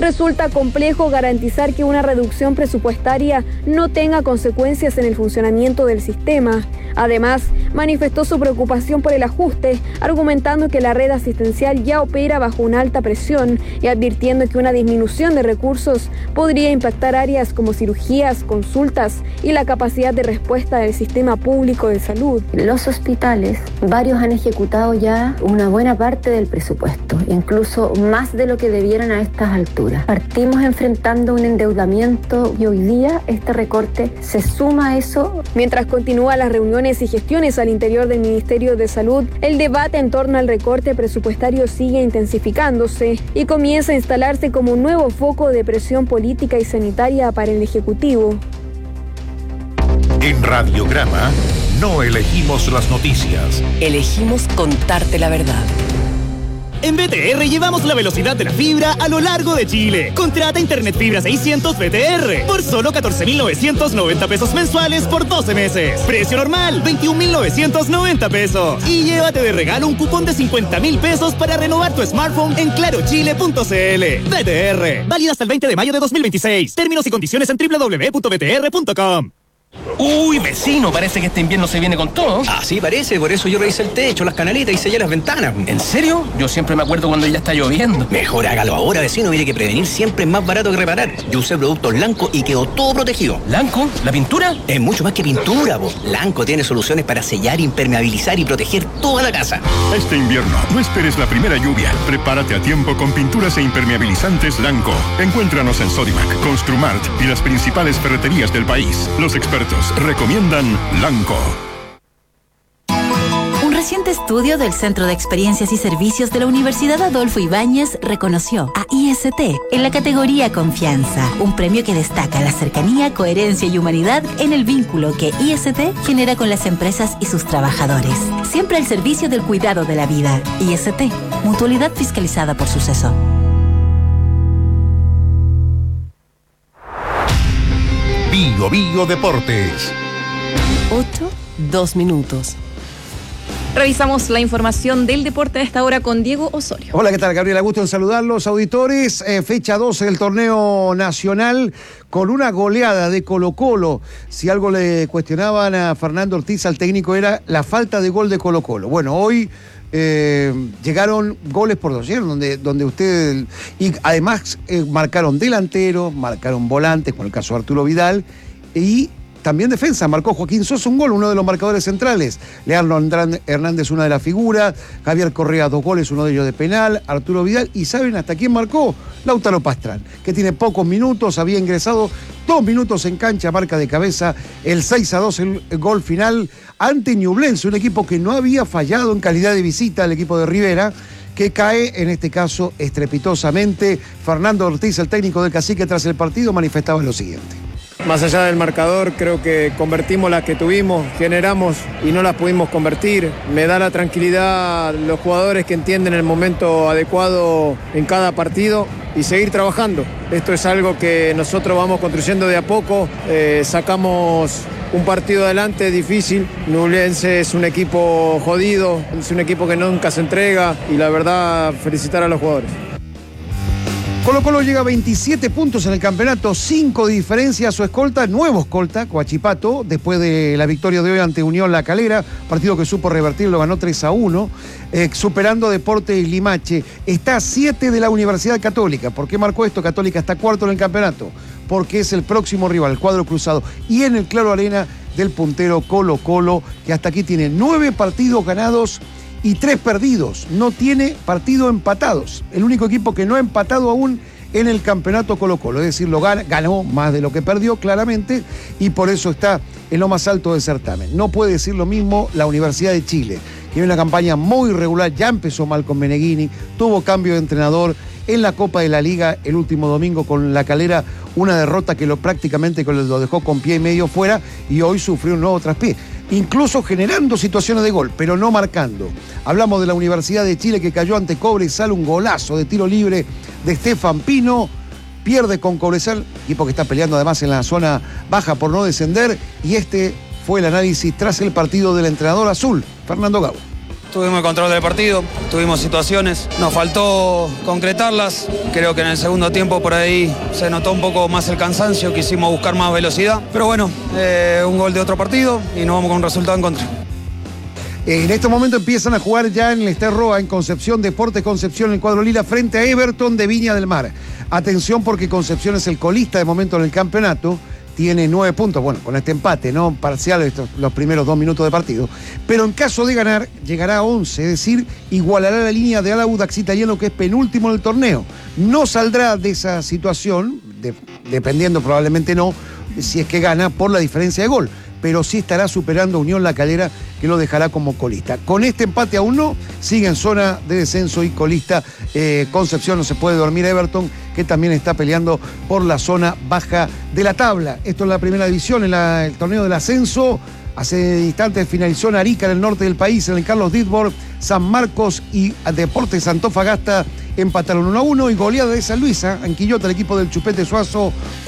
Resulta complejo garantizar que una reducción presupuestaria no tenga consecuencias en el funcionamiento del sistema. Además, manifestó su preocupación por el ajuste, argumentando que la red asistencial ya opera bajo una alta presión y advirtiendo que una disminución de recursos podría impactar áreas como cirugías, consultas y la capacidad de respuesta del sistema público de salud. Los hospitales, varios han ejecutado ya una buena parte del presupuesto, incluso más de lo que debieran a estas alturas. Partimos enfrentando un endeudamiento y hoy día este recorte se suma a eso. Mientras continúan las reuniones y gestiones al interior del Ministerio de Salud, el debate en torno al recorte presupuestario sigue intensificándose y comienza a instalarse como un nuevo foco de presión política y sanitaria para el Ejecutivo. En Radiograma no elegimos las noticias. Elegimos contarte la verdad. En BTR llevamos la velocidad de la fibra a lo largo de Chile. Contrata Internet Fibra 600 BTR por solo 14.990 pesos mensuales por 12 meses. Precio normal, 21.990 pesos. Y llévate de regalo un cupón de 50.000 pesos para renovar tu smartphone en clarochile.cl. BTR, válida hasta el 20 de mayo de 2026. Términos y condiciones en www.btr.com. Uy, vecino, parece que este invierno se viene con todo. Ah, sí, parece, por eso yo revisé el techo, las canaletas y sellé las ventanas. ¿En serio? Yo siempre me acuerdo cuando ya está lloviendo. Mejor hágalo ahora, vecino, mire que prevenir siempre es más barato que reparar. Yo usé productos Lanco y quedó todo protegido. ¿Lanco? ¿La pintura? Es mucho más que pintura, po. Lanco tiene soluciones para sellar, impermeabilizar y proteger toda la casa. Este invierno, no esperes la primera lluvia. Prepárate a tiempo con pinturas e impermeabilizantes Lanco. Encuéntranos en Sodimac, Construmart y las principales ferreterías del país. Los expertos recomiendan Lanco. Un reciente estudio del Centro de Experiencias y Servicios de la Universidad Adolfo Ibáñez reconoció a IST en la categoría Confianza, un premio que destaca la cercanía, coherencia y humanidad en el vínculo que IST genera con las empresas y sus trabajadores. Siempre al servicio del cuidado de la vida. IST, mutualidad fiscalizada por Suceso. Bio Bio Deportes. 8:02. Revisamos la información del deporte a esta hora con Diego Osorio. Hola, ¿qué tal, Gabriela? Gusto en saludarlos, auditores. Fecha 12 del torneo nacional con una goleada de Colo-Colo. Si algo le cuestionaban a Fernando Ortiz, al técnico, era la falta de gol de Colo-Colo. Bueno, hoy llegaron goles por dossier, donde ustedes... Y además marcaron delanteros, marcaron volantes, con el caso de Arturo Vidal, y también defensa. Marcó Joaquín Sosa un gol, uno de los marcadores centrales. Leandro Hernández, una de las figuras. Javier Correa, 2 goles, uno de ellos de penal. Arturo Vidal. ¿Y saben hasta quién marcó? Lautaro Pastrán, que tiene pocos minutos, había ingresado 2 minutos en cancha, marca de cabeza, el 6-2, el gol final ante Ñublense, un equipo que no había fallado en calidad de visita al equipo de Rivera, que cae, en este caso, estrepitosamente. Fernando Ortiz, el técnico del Cacique, tras el partido, manifestaba lo siguiente. Más allá del marcador, creo que convertimos las que tuvimos, generamos y no las pudimos convertir. Me da la tranquilidad los jugadores que entienden el momento adecuado en cada partido y seguir trabajando. Esto es algo que nosotros vamos construyendo de a poco. Sacamos un partido adelante difícil. Ñublense es un equipo jodido, es un equipo que nunca se entrega y la verdad, felicitar a los jugadores. Colo-Colo llega a 27 puntos en el campeonato, 5 de diferencia a su escolta, nuevo escolta, Coachipato, después de la victoria de hoy ante Unión La Calera, partido que supo revertir, lo ganó 3-1, superando a Deportes Limache. Está a 7 de la Universidad Católica. ¿Por qué marcó esto? Católica está cuarto en el campeonato, porque es el próximo rival, el cuadro cruzado. Y en el Claro Arena del puntero Colo-Colo, que hasta aquí tiene 9 partidos ganados y 3 perdidos, no tiene partido empatados. El único equipo que no ha empatado aún en el campeonato Colo-Colo, es decir, ganó más de lo que perdió claramente y por eso está en lo más alto del certamen. No puede decir lo mismo la Universidad de Chile, que tiene una campaña muy irregular, ya empezó mal con Meneghini, tuvo cambio de entrenador en la Copa de la Liga el último domingo con La Calera, una derrota que prácticamente lo dejó con pie y medio fuera y hoy sufrió un nuevo traspié. Incluso generando situaciones de gol, pero no marcando. Hablamos de la Universidad de Chile que cayó ante Cobresal, un golazo de tiro libre de Stefan Pino, pierde con Cobresal, equipo que está peleando además en la zona baja por no descender, y este fue el análisis tras el partido del entrenador azul, Fernando Gago. tuvimos el control del partido, tuvimos situaciones, nos faltó concretarlas. Creo que en el segundo tiempo por ahí se notó un poco más el cansancio, quisimos buscar más velocidad. Pero bueno, un gol de otro partido y nos vamos con un resultado en contra. En estos momentos empiezan a jugar ya en el Estadio Roa, en Concepción, Deportes Concepción, en el cuadro lila, frente a Everton de Viña del Mar. Atención porque Concepción es el colista de momento en el campeonato, tiene 9 puntos, bueno, con este empate, ¿no? Parcial los primeros 2 minutos de partido. Pero en caso de ganar, llegará a 11, es decir, igualará la línea de Audax Italiano, que es penúltimo en el torneo. No saldrá de esa situación, dependiendo probablemente no, si es que gana por la diferencia de gol, pero sí estará superando a Unión La Calera, que lo dejará como colista. Con este empate aún no, sigue en zona de descenso y colista Concepción. No se puede dormir Everton, que también está peleando por la zona baja de la tabla. Esto es la primera división, en el torneo del ascenso. Hace instantes finalizó en Arica, en el norte del país, en el Carlos Ditborg. San Marcos y Deportes Antofagasta empataron 1-1, y goleada de San Luis en Quillota, el equipo del Chupete Suazo,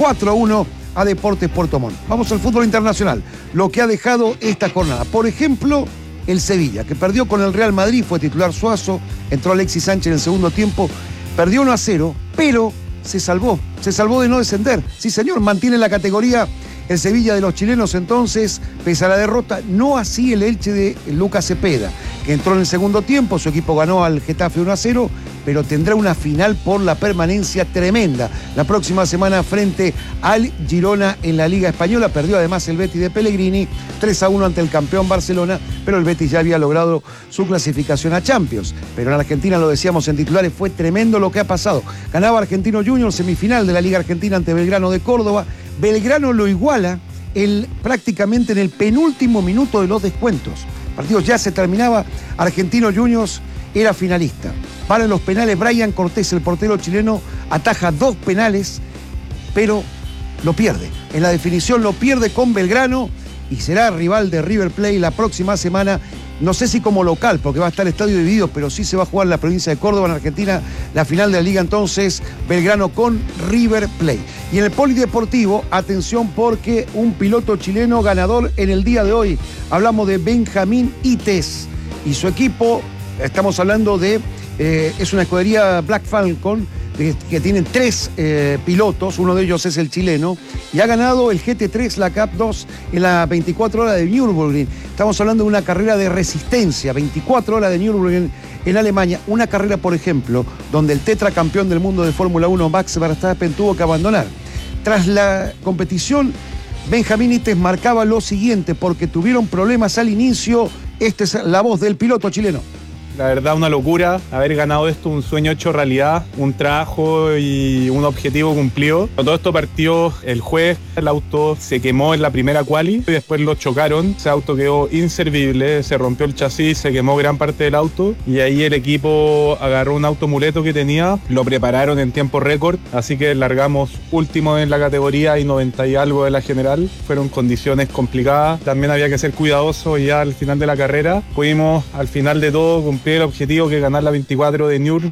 4-1 a Deportes Puerto Montt. Vamos al fútbol internacional, lo que ha dejado esta jornada. Por ejemplo, el Sevilla, que perdió con el Real Madrid, fue titular Suazo, entró Alexis Sánchez en el segundo tiempo, perdió 1-0, pero se salvó de no descender. Sí, señor, mantiene la categoría el Sevilla de los chilenos entonces, pese a la derrota. No así el Elche de Lucas Cepeda, que entró en el segundo tiempo, su equipo ganó al Getafe 1-0, pero tendrá una final por la permanencia tremenda la próxima semana frente al Girona en la Liga Española. Perdió además el Betis de Pellegrini 3-1 ante el campeón Barcelona, pero el Betis ya había logrado su clasificación a Champions. Pero en Argentina, lo decíamos en titulares, fue tremendo lo que ha pasado. Ganaba Argentino Junior, semifinal de la Liga Argentina ante Belgrano de Córdoba. Belgrano lo iguala prácticamente en el penúltimo minuto de los descuentos. El partido ya se terminaba, Argentino Juniors era finalista. Para los penales, Brian Cortés, el portero chileno, ataja 2 penales, pero lo pierde. En la definición lo pierde con Belgrano y será rival de River Plate la próxima semana. No sé si como local, porque va a estar el estadio dividido, pero sí se va a jugar en la provincia de Córdoba, en Argentina, la final de la liga entonces, Belgrano con River Plate. Y en el polideportivo, atención porque un piloto chileno ganador en el día de hoy. Hablamos de Benjamín Ites y su equipo, estamos hablando de, es una escudería Black Falcon, que tienen 3 pilotos, uno de ellos es el chileno, y ha ganado el GT3, la Cup 2, en la 24 horas de Nürburgring. Estamos hablando de una carrera de resistencia, 24 horas de Nürburgring en Alemania. Una carrera, por ejemplo, donde el tetracampeón del mundo de Fórmula 1, Max Verstappen, tuvo que abandonar. Tras la competición, Benjamín Ites marcaba lo siguiente, porque tuvieron problemas al inicio. Esta es la voz del piloto chileno. La verdad, una locura haber ganado esto, un sueño hecho realidad, un trabajo y un objetivo cumplido. Todo esto partió el jueves, el auto se quemó en la primera quali y después lo chocaron. Ese auto quedó inservible, se rompió el chasis, se quemó gran parte del auto y ahí el equipo agarró un auto muleto que tenía, lo prepararon en tiempo récord, así que largamos último en la categoría y 90 y algo de la general. Fueron condiciones complicadas, también había que ser cuidadoso y ya al final de la carrera pudimos al final de todo cumplir el objetivo, que es ganar la 24 de Nür.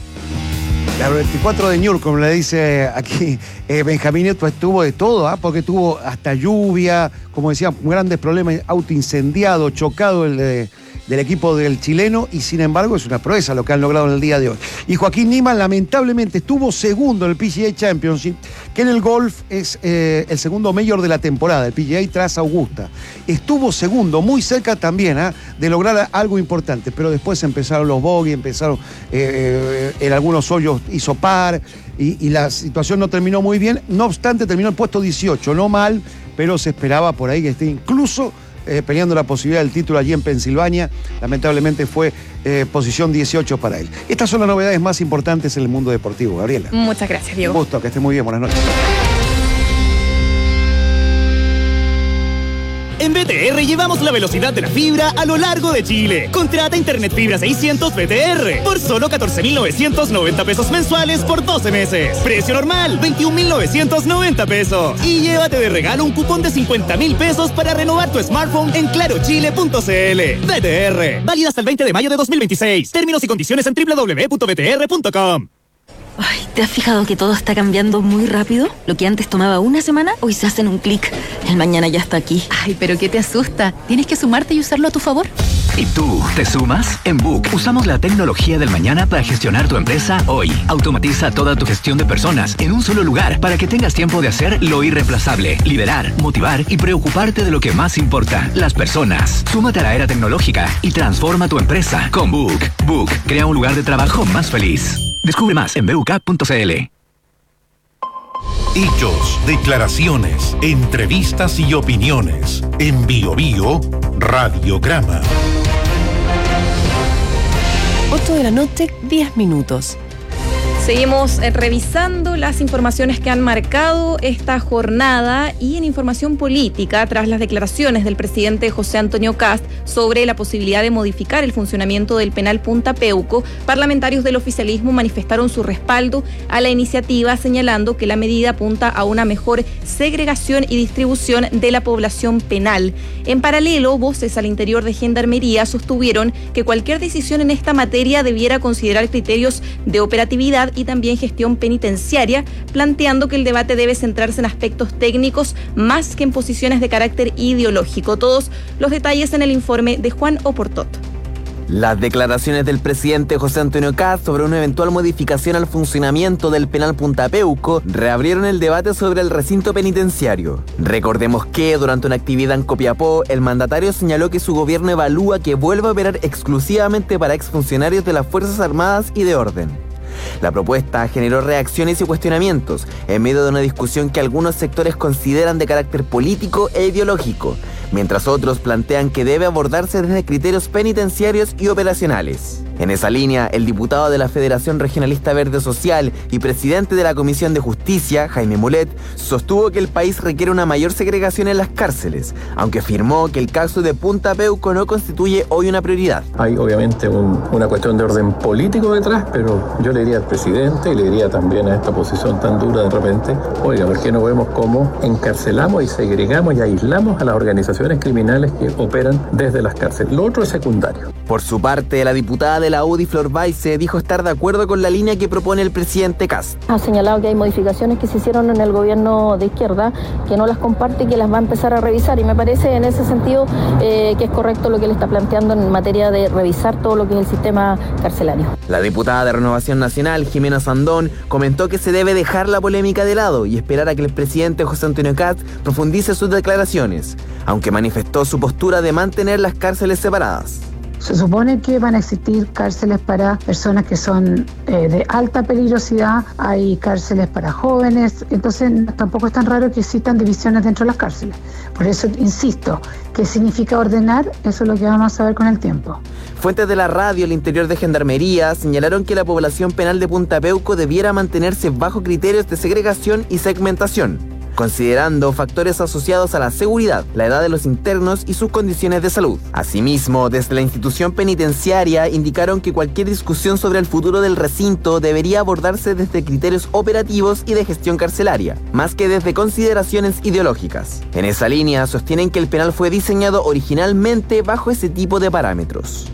La 24 de Nür, como le dice aquí Benjamín, esto estuvo de todo, porque tuvo hasta lluvia, como decía, grandes problemas, auto incendiado, chocado del equipo del chileno, y sin embargo es una proeza lo que han logrado en el día de hoy. Y Joaquín Niemann lamentablemente estuvo segundo en el PGA Championship, que en el golf es el segundo mayor de la temporada, el PGA tras Augusta. Estuvo segundo, muy cerca también de lograr algo importante, pero después empezaron los bogies, empezaron en algunos hoyos hizo par, y la situación no terminó muy bien. No obstante, terminó en puesto 18, no mal, pero se esperaba por ahí que esté incluso peleando la posibilidad del título allí en Pensilvania. Lamentablemente fue posición 18 para él. Estas son las novedades más importantes en el mundo deportivo, Gabriela. Muchas gracias, Diego. Un gusto, que esté muy bien, buenas noches. En BTR llevamos la velocidad de la fibra a lo largo de Chile. Contrata Internet Fibra 600 BTR por solo 14,990 pesos mensuales por 12 meses. Precio normal, 21,990 pesos. Y llévate de regalo un cupón de 50,000 pesos para renovar tu smartphone en clarochile.cl. BTR, válida hasta el 20 de mayo de 2026. Términos y condiciones en www.btr.com. Ay, ¿te has fijado que todo está cambiando muy rápido? Lo que antes tomaba una semana, hoy se hace en un clic. El mañana ya está aquí. Ay, pero ¿qué te asusta? Tienes que sumarte y usarlo a tu favor. ¿Y tú, te sumas? En Book usamos la tecnología del mañana para gestionar tu empresa hoy. Automatiza toda tu gestión de personas en un solo lugar para que tengas tiempo de hacer lo irreemplazable, liderar, motivar y preocuparte de lo que más importa, las personas. Súmate a la era tecnológica y transforma tu empresa con Book. Book crea un lugar de trabajo más feliz. Descubre más en buk.cl. Hechos, declaraciones, entrevistas y opiniones. En Bio Bio, Radiograma. 8 de la noche, 10 minutos. Seguimos revisando las informaciones que han marcado esta jornada y en información política, tras las declaraciones del presidente José Antonio Kast sobre la posibilidad de modificar el funcionamiento del penal Punta Peuco, parlamentarios del oficialismo manifestaron su respaldo a la iniciativa, señalando que la medida apunta a una mejor segregación y distribución de la población penal. En paralelo, voces al interior de Gendarmería sostuvieron que cualquier decisión en esta materia debiera considerar criterios de operatividad y también gestión penitenciaria, planteando que el debate debe centrarse en aspectos técnicos más que en posiciones de carácter ideológico. Todos los detalles en el informe de Juan Oportot. Las declaraciones del presidente José Antonio Kast sobre una eventual modificación al funcionamiento del penal Punta Peuco reabrieron el debate sobre el recinto penitenciario. Recordemos que durante una actividad en Copiapó, el mandatario señaló que su gobierno evalúa que vuelva a operar exclusivamente para exfuncionarios de las Fuerzas Armadas y de Orden. La propuesta generó reacciones y cuestionamientos en medio de una discusión que algunos sectores consideran de carácter político e ideológico, mientras otros plantean que debe abordarse desde criterios penitenciarios y operacionales. En esa línea, el diputado de la Federación Regionalista Verde Social y presidente de la Comisión de Justicia, Jaime Mulet, sostuvo que el país requiere una mayor segregación en las cárceles, aunque afirmó que el caso de Punta Peuco no constituye hoy una prioridad. Hay obviamente una cuestión de orden político detrás, pero yo le diría al presidente y le diría también a esta posición tan dura de repente, oiga, ¿por qué no vemos cómo encarcelamos y segregamos y aislamos a las organizaciones criminales que operan desde las cárceles? Lo otro es secundario. Por su parte, la diputada de la UDI, Flor Baise, dijo estar de acuerdo con la línea que propone el presidente Kast. Ha señalado que hay modificaciones que se hicieron en el gobierno de izquierda, que no las comparte y que las va a empezar a revisar, y me parece en ese sentido que es correcto lo que él está planteando en materia de revisar todo lo que es el sistema carcelario. La diputada de Renovación Nacional, Jimena Sandón, comentó que se debe dejar la polémica de lado y esperar a que el presidente José Antonio Kast profundice sus declaraciones, aunque manifestó su postura de mantener las cárceles separadas. Se supone que van a existir cárceles para personas que son de alta peligrosidad, hay cárceles para jóvenes, entonces tampoco es tan raro que existan divisiones dentro de las cárceles. Por eso insisto, ¿qué significa ordenar? Eso es lo que vamos a ver con el tiempo. Fuentes de la radio al interior de Gendarmería señalaron que la población penal de Punta Peuco debiera mantenerse bajo criterios de segregación y segmentación, considerando factores asociados a la seguridad, la edad de los internos y sus condiciones de salud. Asimismo, desde la institución penitenciaria indicaron que cualquier discusión sobre el futuro del recinto debería abordarse desde criterios operativos y de gestión carcelaria, más que desde consideraciones ideológicas. En esa línea, sostienen que el penal fue diseñado originalmente bajo ese tipo de parámetros.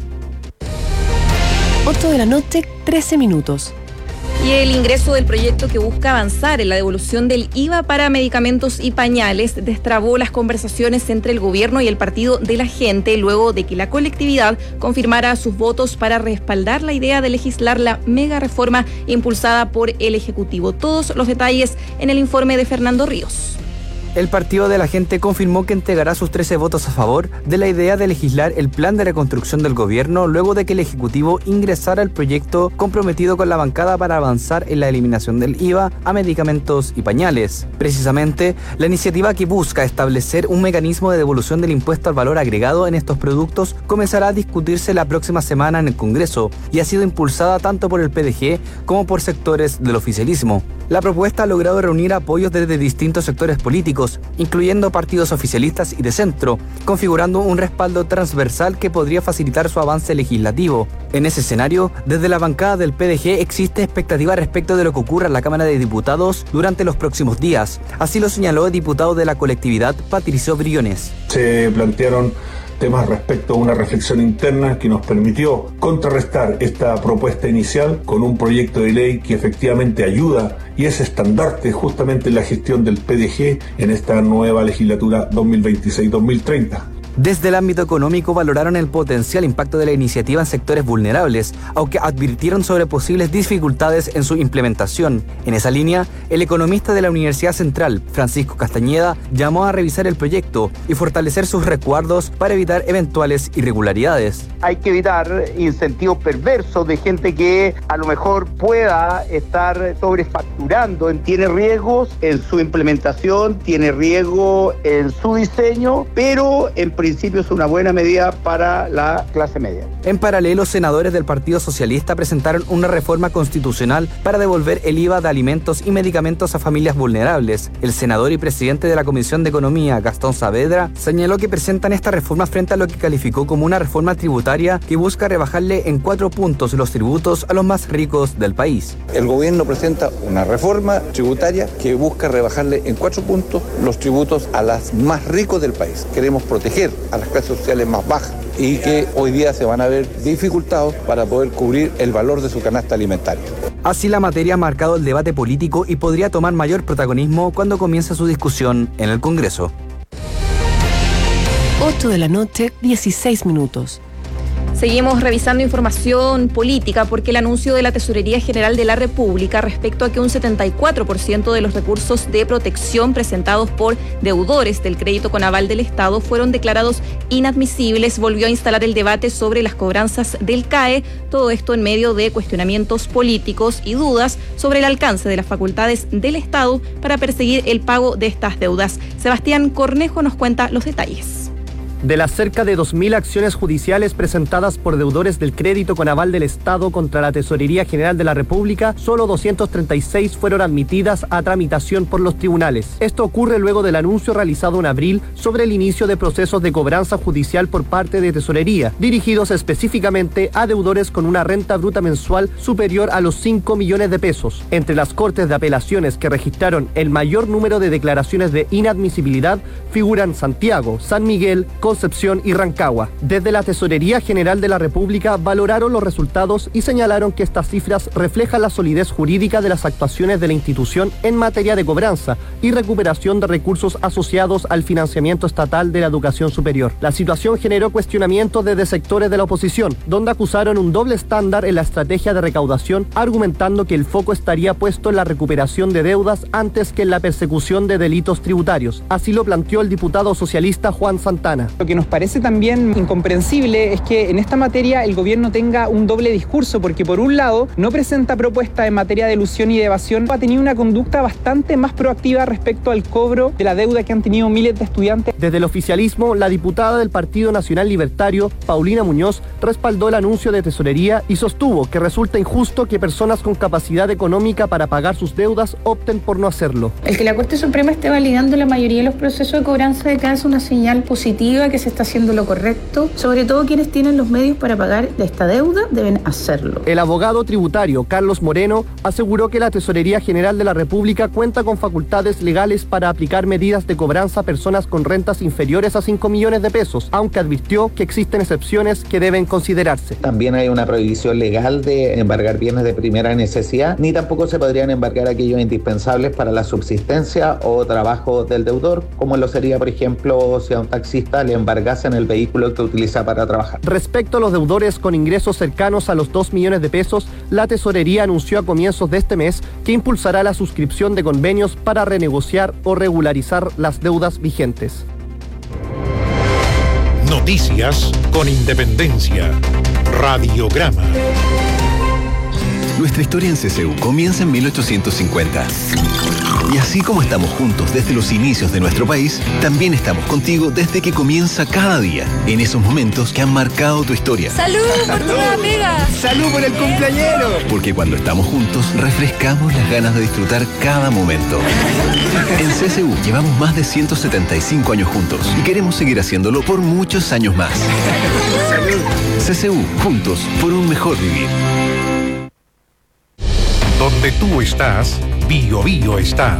8 de la noche, 13 minutos. Y el ingreso del proyecto que busca avanzar en la devolución del IVA para medicamentos y pañales destrabó las conversaciones entre el gobierno y el Partido de la Gente, luego de que la colectividad confirmara sus votos para respaldar la idea de legislar la mega reforma impulsada por el Ejecutivo. Todos los detalles en el informe de Fernando Ríos. El Partido de la Gente confirmó que entregará sus 13 votos a favor de la idea de legislar el plan de reconstrucción del gobierno luego de que el Ejecutivo ingresara el proyecto comprometido con la bancada para avanzar en la eliminación del IVA a medicamentos y pañales. Precisamente, la iniciativa que busca establecer un mecanismo de devolución del impuesto al valor agregado en estos productos comenzará a discutirse la próxima semana en el Congreso y ha sido impulsada tanto por el PDG como por sectores del oficialismo. La propuesta ha logrado reunir apoyos desde distintos sectores políticos, incluyendo partidos oficialistas y de centro, configurando un respaldo transversal que podría facilitar su avance legislativo. En ese escenario, desde la bancada del PDG existe expectativa respecto de lo que ocurra en la Cámara de Diputados durante los próximos días. Así lo señaló el diputado de la colectividad, Patricio Briones. Se plantearon temas respecto a una reflexión interna que nos permitió contrarrestar esta propuesta inicial con un proyecto de ley que efectivamente ayuda y es estandarte justamente en la gestión del PDG en esta nueva legislatura 2026-2030. Desde el ámbito económico valoraron el potencial impacto de la iniciativa en sectores vulnerables, aunque advirtieron sobre posibles dificultades en su implementación. En esa línea, el economista de la Universidad Central, Francisco Castañeda, llamó a revisar el proyecto y fortalecer sus resguardos para evitar eventuales irregularidades. Hay que evitar incentivos perversos de gente que a lo mejor pueda estar sobrefacturando, tiene riesgos en su implementación, tiene riesgo en su diseño, pero en principio es una buena medida para la clase media. En paralelo, senadores del Partido Socialista presentaron una reforma constitucional para devolver el IVA de alimentos y medicamentos a familias vulnerables. El senador y presidente de la Comisión de Economía, Gastón Saavedra, señaló que presentan esta reforma frente a lo que calificó como una reforma tributaria que busca rebajarle en 4 puntos los tributos a los más ricos del país. El gobierno presenta una reforma tributaria que busca rebajarle en 4 puntos los tributos a los más ricos del país. Queremos proteger a las clases sociales más bajas y que hoy día se van a ver dificultados para poder cubrir el valor de su canasta alimentaria. Así, la materia ha marcado el debate político y podría tomar mayor protagonismo cuando comience su discusión en el Congreso. 8 de la noche, 16 minutos. Seguimos revisando información política porque el anuncio de la Tesorería General de la República respecto a que un 74% de los recursos de protección presentados por deudores del crédito con aval del Estado fueron declarados inadmisibles volvió a instalar el debate sobre las cobranzas del CAE, todo esto en medio de cuestionamientos políticos y dudas sobre el alcance de las facultades del Estado para perseguir el pago de estas deudas. Sebastián Cornejo nos cuenta los detalles. De las cerca de 2.000 acciones judiciales presentadas por deudores del crédito con aval del Estado contra la Tesorería General de la República, solo 236 fueron admitidas a tramitación por los tribunales. Esto ocurre luego del anuncio realizado en abril sobre el inicio de procesos de cobranza judicial por parte de Tesorería, dirigidos específicamente a deudores con una renta bruta mensual superior a los 5 millones de pesos. Entre las cortes de apelaciones que registraron el mayor número de declaraciones de inadmisibilidad figuran Santiago, San Miguel, Concepción y Rancagua. Desde la Tesorería General de la República valoraron los resultados y señalaron que estas cifras reflejan la solidez jurídica de las actuaciones de la institución en materia de cobranza y recuperación de recursos asociados al financiamiento estatal de la educación superior. La situación generó cuestionamientos desde sectores de la oposición, donde acusaron un doble estándar en la estrategia de recaudación, argumentando que el foco estaría puesto en la recuperación de deudas antes que en la persecución de delitos tributarios. Así lo planteó el diputado socialista Juan Santana. Lo que nos parece también incomprensible es que en esta materia el gobierno tenga un doble discurso, porque por un lado no presenta propuestas en materia de elusión y de evasión, ha tenido una conducta bastante más proactiva respecto al cobro de la deuda que han tenido miles de estudiantes. Desde el oficialismo, la diputada del Partido Nacional Libertario, Paulina Muñoz, respaldó el anuncio de Tesorería y sostuvo que resulta injusto que personas con capacidad económica para pagar sus deudas opten por no hacerlo. El que la Corte Suprema esté validando la mayoría de los procesos de cobranza de CAE es una señal positiva que se está haciendo lo correcto. Sobre todo quienes tienen los medios para pagar esta deuda deben hacerlo. El abogado tributario Carlos Moreno aseguró que la Tesorería General de la República cuenta con facultades legales para aplicar medidas de cobranza a personas con rentas inferiores a 5 millones de pesos, aunque advirtió que existen excepciones que deben considerarse. También hay una prohibición legal de embargar bienes de primera necesidad, ni tampoco se podrían embargar aquellos indispensables para la subsistencia o trabajo del deudor, como lo sería, por ejemplo, si a un taxista le embargasen el vehículo que utiliza para trabajar. Respecto a los deudores con ingresos cercanos a los 2 millones de pesos, la Tesorería anunció a comienzos de este mes que impulsará la suscripción de convenios para renegociar o regularizar las deudas vigentes. Noticias con independencia. Radiograma. Nuestra historia en CCU comienza en 1850. Y así como estamos juntos desde los inicios de nuestro país, también estamos contigo desde que comienza cada día, en esos momentos que han marcado tu historia. ¡Salud por tu nueva pega! ¡Salud por el cumpleañero! Porque cuando estamos juntos, refrescamos las ganas de disfrutar cada momento. En CCU llevamos más de 175 años juntos y queremos seguir haciéndolo por muchos años más. ¡Salud! CCU, juntos por un mejor vivir. Donde tú estás, Bio Bio está.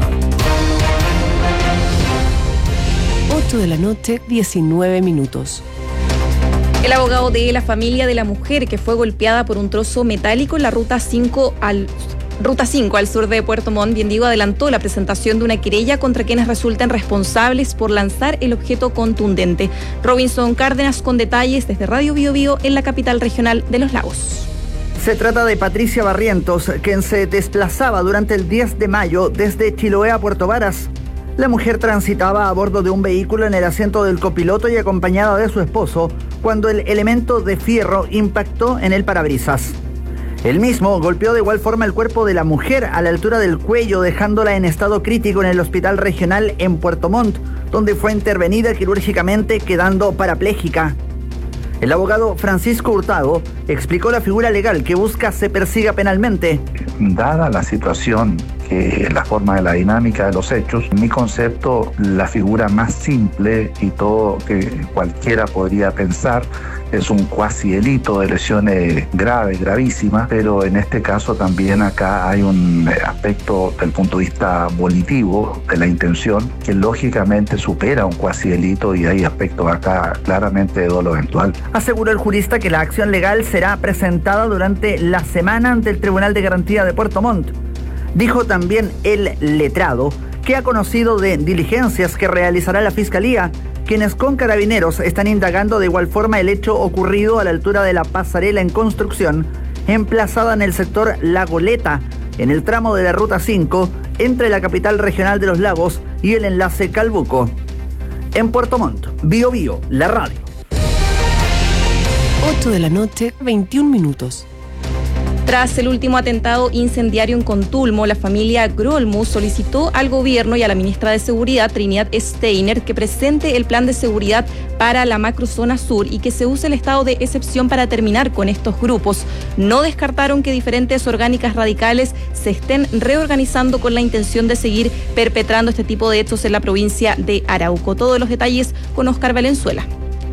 8 de la noche, 19 minutos. El abogado de la familia de la mujer que fue golpeada por un trozo metálico en la ruta 5 al Ruta 5, al sur de Puerto Montt, Bien Digo, adelantó la presentación de una querella contra quienes resulten responsables por lanzar el objeto contundente. Robinson Cárdenas con detalles desde Radio Bio Bio en la capital regional de Los Lagos. Se trata de Patricia Barrientos, quien se desplazaba durante el 10 de mayo desde Chiloé a Puerto Varas. La mujer transitaba a bordo de un vehículo en el asiento del copiloto y acompañada de su esposo cuando el elemento de fierro impactó en el parabrisas. El mismo golpeó de igual forma el cuerpo de la mujer a la altura del cuello, dejándola en estado crítico en el hospital regional en Puerto Montt, donde fue intervenida quirúrgicamente quedando parapléjica. El abogado Francisco Hurtado explicó la figura legal que busca se persiga penalmente. Dada la situación, que la forma de la dinámica de los hechos, en mi concepto, la figura más simple y todo que cualquiera podría pensar es un cuasi delito de lesiones graves, gravísimas, pero en este caso también acá hay un aspecto del punto de vista volitivo de la intención que lógicamente supera un cuasi delito y hay aspectos acá claramente de dolo eventual. Aseguró el jurista que la acción legal será presentada durante la semana ante el Tribunal de Garantía de Puerto Montt. Dijo también el letrado que ha conocido de diligencias que realizará la Fiscalía, quienes con Carabineros están indagando de igual forma el hecho ocurrido a la altura de la pasarela en construcción, emplazada en el sector La Goleta, en el tramo de la Ruta 5, entre la capital regional de Los Lagos y el enlace Calbuco. En Puerto Montt, Bio Bio, la radio. 8 de la noche, 21 minutos. Tras el último atentado incendiario en Contulmo, la familia Grolmus solicitó al gobierno y a la ministra de Seguridad, Trinidad Steiner, que presente el plan de seguridad para la macrozona sur y que se use el estado de excepción para terminar con estos grupos. No descartaron que diferentes orgánicas radicales se estén reorganizando con la intención de seguir perpetrando este tipo de hechos en la provincia de Arauco. Todos los detalles con Oscar Valenzuela.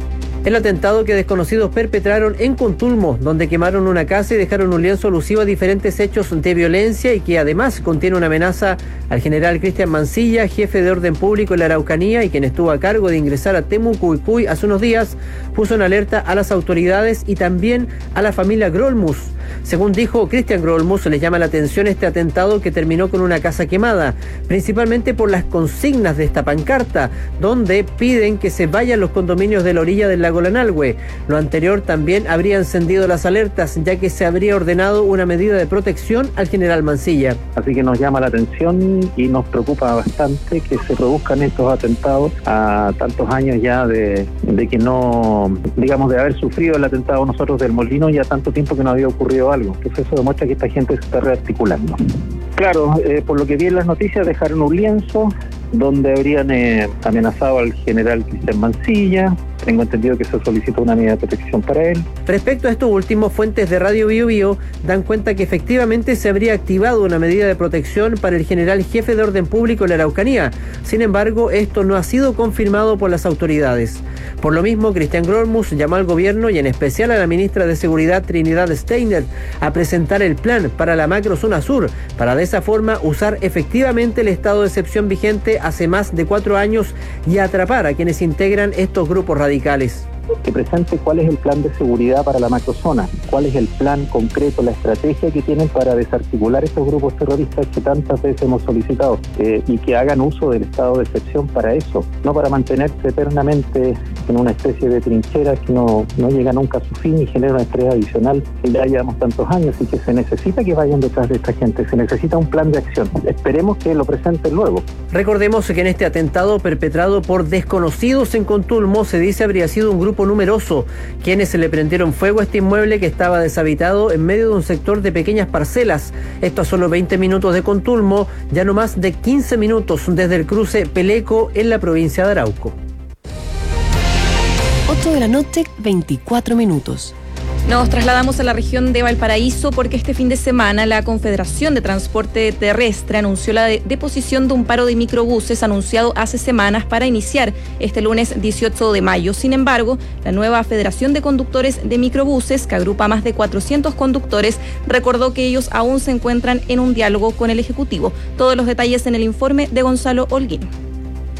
El atentado que desconocidos perpetraron en Contulmo, donde quemaron una casa y dejaron un lienzo alusivo a diferentes hechos de violencia y que además contiene una amenaza al general Cristian Mancilla, jefe de orden público en la Araucanía y quien estuvo a cargo de ingresar a Temucuicui hace unos días, puso en alerta a las autoridades y también a la familia Grolmus. Según dijo Cristian Grolmus, les llama la atención este atentado que terminó con una casa quemada, principalmente por las consignas de esta pancarta, donde piden que se vayan los condominios de la orilla del lago Lanalhue. Lo anterior también habría encendido las alertas, ya que se habría ordenado una medida de protección al general Mancilla. Así que nos llama la atención y nos preocupa bastante que se produzcan estos atentados a tantos años ya de que no, digamos, de haber sufrido el atentado nosotros del Molino y a tanto tiempo que no había ocurrido algo. Entonces eso demuestra que esta gente se está rearticulando. Claro, por lo que vi en las noticias dejaron un lienzo donde habrían amenazado al general Cristian Mancilla. Tengo entendido que se solicitó una medida de protección para él. Respecto a esto último, fuentes de Radio Bio Bio dan cuenta que efectivamente se habría activado una medida de protección para el general jefe de orden público en la Araucanía. Sin embargo, esto no ha sido confirmado por las autoridades. Por lo mismo, Cristian Grolmus llamó al gobierno y en especial a la ministra de Seguridad, Trinidad Steiner, a presentar el plan para la macrozona sur, para de esa forma usar efectivamente el estado de excepción vigente hace más de 4 años y atrapar a quienes integran estos grupos radicales. Que presente cuál es el plan de seguridad para la macrozona, cuál es el plan concreto, la estrategia que tienen para desarticular estos grupos terroristas que tantas veces hemos solicitado y que hagan uso del estado de excepción para eso, no para mantenerse eternamente en una especie de trinchera que no llega nunca a su fin y genera un estrés adicional que ya llevamos tantos años y que se necesita que vayan detrás de esta gente, se necesita un plan de acción. Esperemos que lo presenten luego. Recordemos que en este atentado perpetrado por desconocidos en Contulmo se dice habría sido un grupo numeroso, quienes se le prendieron fuego a este inmueble que estaba deshabitado en medio de un sector de pequeñas parcelas. Esto a solo 20 minutos de Contulmo, ya no más de 15 minutos desde el cruce Peleco en la provincia de Arauco. 8 de la noche, 24 minutos. Nos trasladamos a la región de Valparaíso porque este fin de semana la Confederación de Transporte Terrestre anunció la deposición de un paro de microbuses anunciado hace semanas para iniciar este lunes 18 de mayo. Sin embargo, la nueva Federación de Conductores de Microbuses, que agrupa más de 400 conductores, recordó que ellos aún se encuentran en un diálogo con el Ejecutivo. Todos los detalles en el informe de Gonzalo Holguín.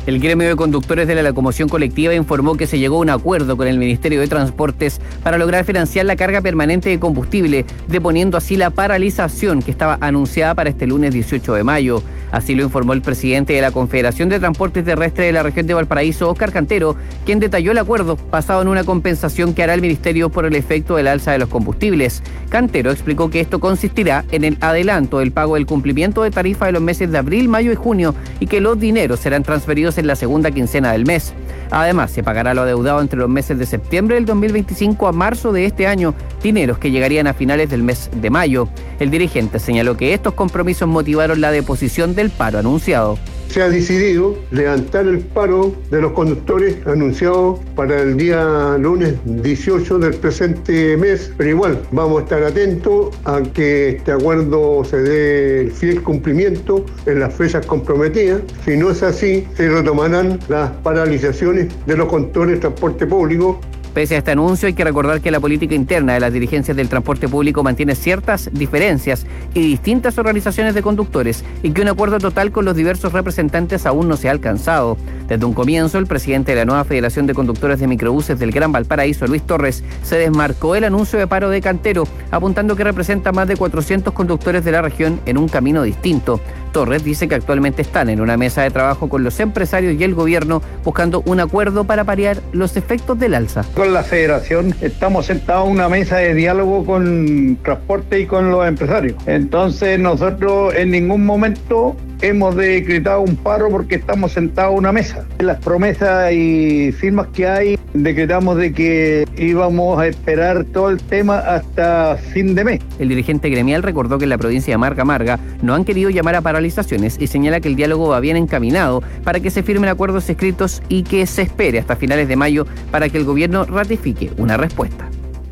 El gremio de conductores de la locomoción colectiva informó que se llegó a un acuerdo con el Ministerio de Transportes para lograr financiar la carga permanente de combustible, deponiendo así la paralización que estaba anunciada para este lunes 18 de mayo. Así lo informó el presidente de la Confederación de Transportes Terrestres de la región de Valparaíso, Óscar Cantero, quien detalló el acuerdo basado en una compensación que hará el Ministerio por el efecto del alza de los combustibles. Cantero explicó que esto consistirá en el adelanto del pago del cumplimiento de tarifa de los meses de abril, mayo y junio y que los dineros serán transferidos en la segunda quincena del mes. Además, se pagará lo adeudado entre los meses de septiembre del 2025 a marzo de este año, dineros que llegarían a finales del mes de mayo. El dirigente señaló que estos compromisos motivaron la deposición del paro anunciado. Se ha decidido levantar el paro de los conductores anunciado para el día lunes 18 del presente mes, pero igual vamos a estar atentos a que este acuerdo se dé el fiel cumplimiento en las fechas comprometidas. Si no es así, se retomarán las paralizaciones de los conductores de transporte público. Pese a este anuncio, hay que recordar que la política interna de las dirigencias del transporte público mantiene ciertas diferencias y distintas organizaciones de conductores y que un acuerdo total con los diversos representantes aún no se ha alcanzado. Desde un comienzo, el presidente de la nueva Federación de Conductores de Microbuses del Gran Valparaíso, Luis Torres, se desmarcó el anuncio de paro de Cantero, apuntando que representa más de 400 conductores de la región en un camino distinto. Torres dice que actualmente están en una mesa de trabajo con los empresarios y el gobierno buscando un acuerdo para paliar los efectos del alza. Con la federación estamos sentados en una mesa de diálogo con transporte y con los empresarios. Entonces nosotros en ningún momento hemos decretado un paro porque estamos sentados en una mesa. Las promesas y firmas que hay, decretamos de que íbamos a esperar todo el tema hasta fin de mes. El dirigente gremial recordó que en la provincia de Marga Marga no han querido llamar a paralizaciones y señala que el diálogo va bien encaminado para que se firmen acuerdos escritos y que se espere hasta finales de mayo para que el gobierno ratifique una respuesta.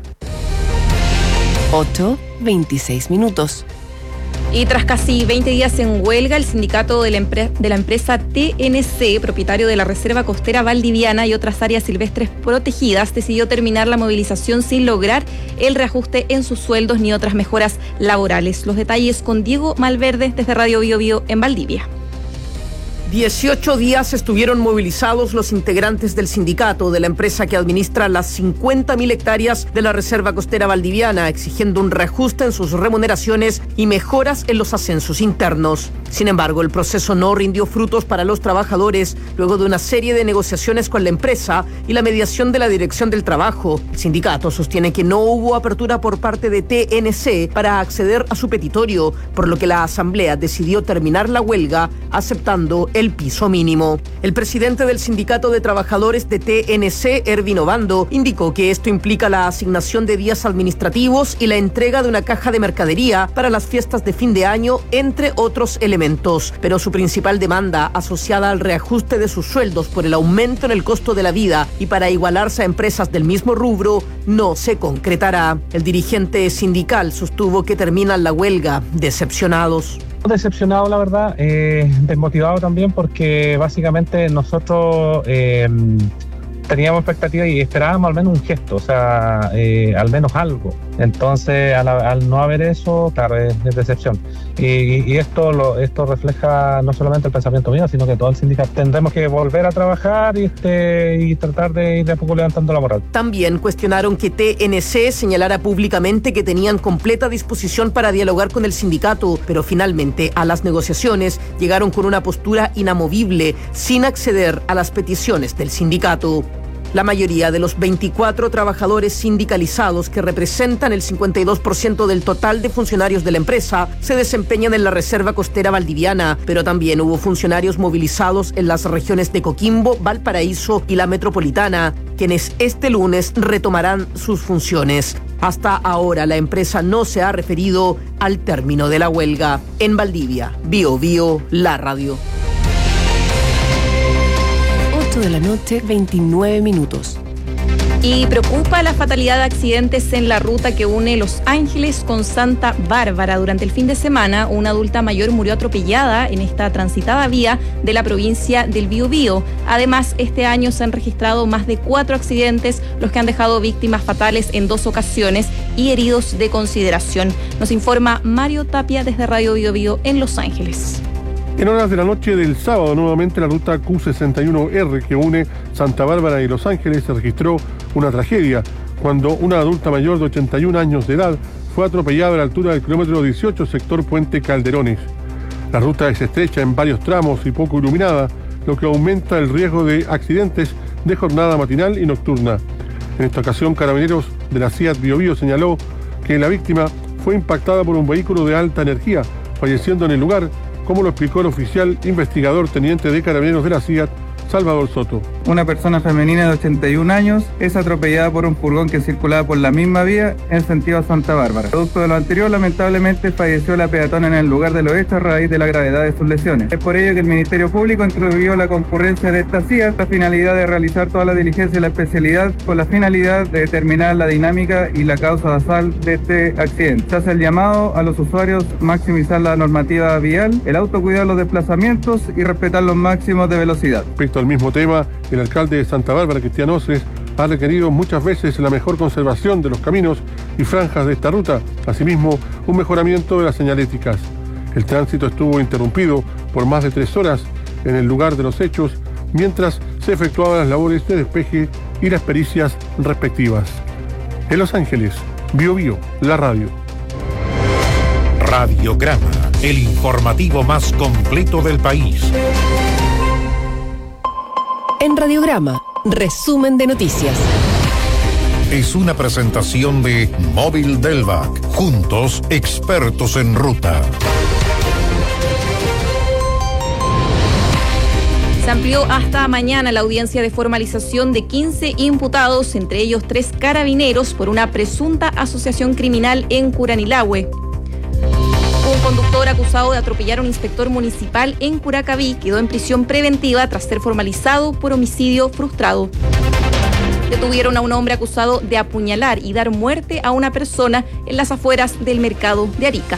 8:26. Y tras casi 20 días en huelga, el sindicato de la empresa TNC, propietario de la Reserva Costera Valdiviana y otras áreas silvestres protegidas, decidió terminar la movilización sin lograr el reajuste en sus sueldos ni otras mejoras laborales. Los detalles con Diego Malverde desde Radio Bio Bio en Valdivia. 18 días estuvieron movilizados los integrantes del sindicato de la empresa que administra las 50.000 hectáreas de la Reserva Costera Valdiviana, exigiendo un reajuste en sus remuneraciones y mejoras en los ascensos internos. Sin embargo, el proceso no rindió frutos para los trabajadores luego de una serie de negociaciones con la empresa y la mediación de la Dirección del Trabajo. El sindicato sostiene que no hubo apertura por parte de TNC para acceder a su petitorio, por lo que la asamblea decidió terminar la huelga aceptando el piso mínimo. El presidente del Sindicato de Trabajadores de TNC, Ervin Obando, indicó que esto implica la asignación de días administrativos y la entrega de una caja de mercadería para las fiestas de fin de año, entre otros elementos. Pero su principal demanda, asociada al reajuste de sus sueldos por el aumento en el costo de la vida y para igualarse a empresas del mismo rubro, no se concretará. El dirigente sindical sostuvo que terminan la huelga decepcionados. Decepcionado, la verdad, desmotivado también porque básicamente nosotros teníamos expectativas y esperábamos al menos un gesto, o sea, al menos algo. Entonces, al no haber eso, claro, es decepción. Y esto refleja no solamente el pensamiento mío, sino que todo el sindicato. Tendremos que volver a trabajar y tratar de ir de a poco levantando la moral. También cuestionaron que TNC señalara públicamente que tenían completa disposición para dialogar con el sindicato, pero finalmente a las negociaciones llegaron con una postura inamovible, sin acceder a las peticiones del sindicato. La mayoría de los 24 trabajadores sindicalizados, que representan el 52% del total de funcionarios de la empresa, se desempeñan en la Reserva Costera Valdiviana, pero también hubo funcionarios movilizados en las regiones de Coquimbo, Valparaíso y la Metropolitana, quienes este lunes retomarán sus funciones. Hasta ahora la empresa no se ha referido al término de la huelga. En Valdivia, Bio Bio, la radio. 8:29. Y preocupa la fatalidad de accidentes en la ruta que une Los Ángeles con Santa Bárbara. Durante el fin de semana, una adulta mayor murió atropellada en esta transitada vía de la provincia del Biobío. Además, este año se han registrado más de 4 accidentes, los que han dejado víctimas fatales en 2 ocasiones y heridos de consideración. Nos informa Mario Tapia desde Radio Biobío en Los Ángeles. En horas de la noche del sábado, nuevamente la ruta Q61R que une Santa Bárbara y Los Ángeles se registró una tragedia cuando una adulta mayor de 81 años de edad fue atropellada a la altura del kilómetro 18, sector Puente Calderones. La ruta es estrecha en varios tramos y poco iluminada, lo que aumenta el riesgo de accidentes de jornada matinal y nocturna. En esta ocasión, Carabineros de la CIAT Biobío señaló que la víctima fue impactada por un vehículo de alta energía, falleciendo en el lugar, como lo explicó el oficial investigador teniente de Carabineros de la CIAT, Salvador Soto. Una persona femenina de 81 años es atropellada por un furgón que circulaba por la misma vía en sentido a Santa Bárbara. Producto de lo anterior, lamentablemente falleció la peatona en el lugar de los hechos a raíz de la gravedad de sus lesiones. Es por ello que el Ministerio Público instruyó la concurrencia de esta CIA, la finalidad de realizar toda la diligencia y la especialidad con la finalidad de determinar la dinámica y la causa basal de este accidente. Se hace el llamado a los usuarios maximizar la normativa vial, el autocuidado de los desplazamientos y respetar los máximos de velocidad. Respecto al mismo tema, el alcalde de Santa Bárbara, Cristian Oces, ha requerido muchas veces la mejor conservación de los caminos y franjas de esta ruta, asimismo un mejoramiento de las señaléticas. El tránsito estuvo interrumpido por más de 3 horas en el lugar de los hechos, mientras se efectuaban las labores de despeje y las pericias respectivas. En Los Ángeles, Biobío, la radio. Radiograma, el informativo más completo del país. En Radiograma, resumen de noticias. Es una presentación de Móvil Delvac. Juntos, expertos en ruta. Se amplió hasta mañana la audiencia de formalización de 15 imputados, entre ellos 3 carabineros, por una presunta asociación criminal en Curanilahue. Un conductor acusado de atropellar a un inspector municipal en Curacaví quedó en prisión preventiva tras ser formalizado por homicidio frustrado. Detuvieron a un hombre acusado de apuñalar y dar muerte a una persona en las afueras del mercado de Arica.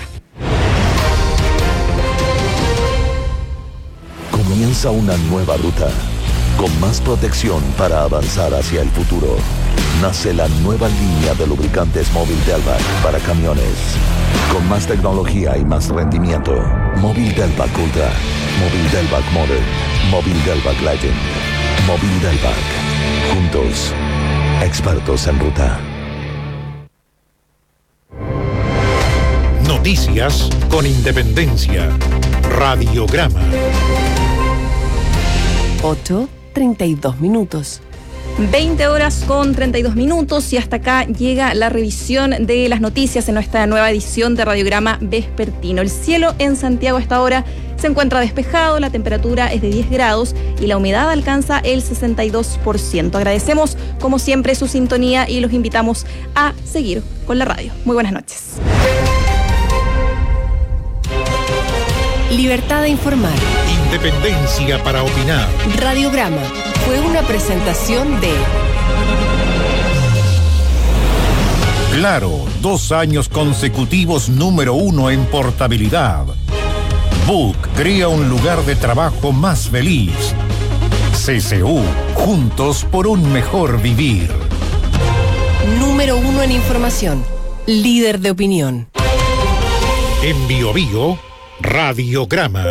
Comienza una nueva ruta, con más protección para avanzar hacia el futuro. Nace la nueva línea de lubricantes Móvil Delvac para camiones. Con más tecnología y más rendimiento. Móvil Delvac Ultra, Móvil Delvac Modern, Móvil Delvac Legend, Móvil Delvac. Juntos, expertos en ruta. Noticias con independencia. Radiograma. 8:32 minutos. 20 horas con 32 minutos y hasta acá llega la revisión de las noticias en nuestra nueva edición de Radiograma Vespertino. El cielo en Santiago a esta hora se encuentra despejado, la temperatura es de 10 grados y la humedad alcanza el 62%. Agradecemos como siempre su sintonía y los invitamos a seguir con la radio. Muy buenas noches. Libertad de informar. Independencia para opinar. Radiograma fue una presentación de Claro, 2 años consecutivos número 1 en portabilidad. Book crea un lugar de trabajo más feliz. CCU, juntos por un mejor vivir. Número 1 en información. Líder de opinión. En Biobío, Radiograma.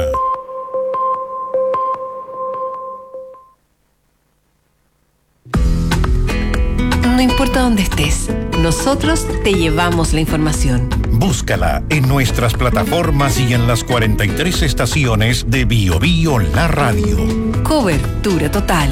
No importa dónde estés, nosotros te llevamos la información. Búscala en nuestras plataformas y en las 43 estaciones de Biobío La Radio. Cobertura total.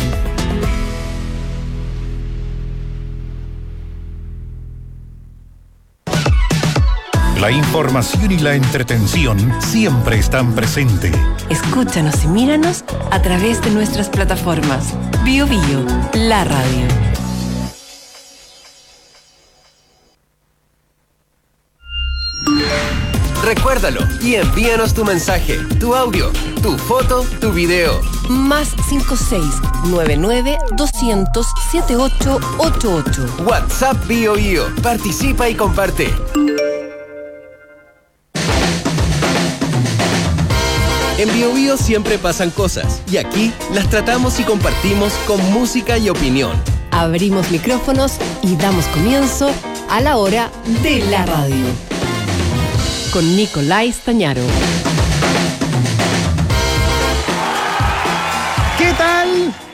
La información y la entretención siempre están presentes. Escúchanos y míranos a través de nuestras plataformas. Biobío, la radio. Recuérdalo y envíanos tu mensaje, tu audio, tu foto, tu video. Más 56-99-200-7888. WhatsApp Biobío. Participa y comparte. En Biobío siempre pasan cosas y aquí las tratamos y compartimos con música y opinión. Abrimos micrófonos y damos comienzo a la hora de la radio. Con Nicolás Tañaro.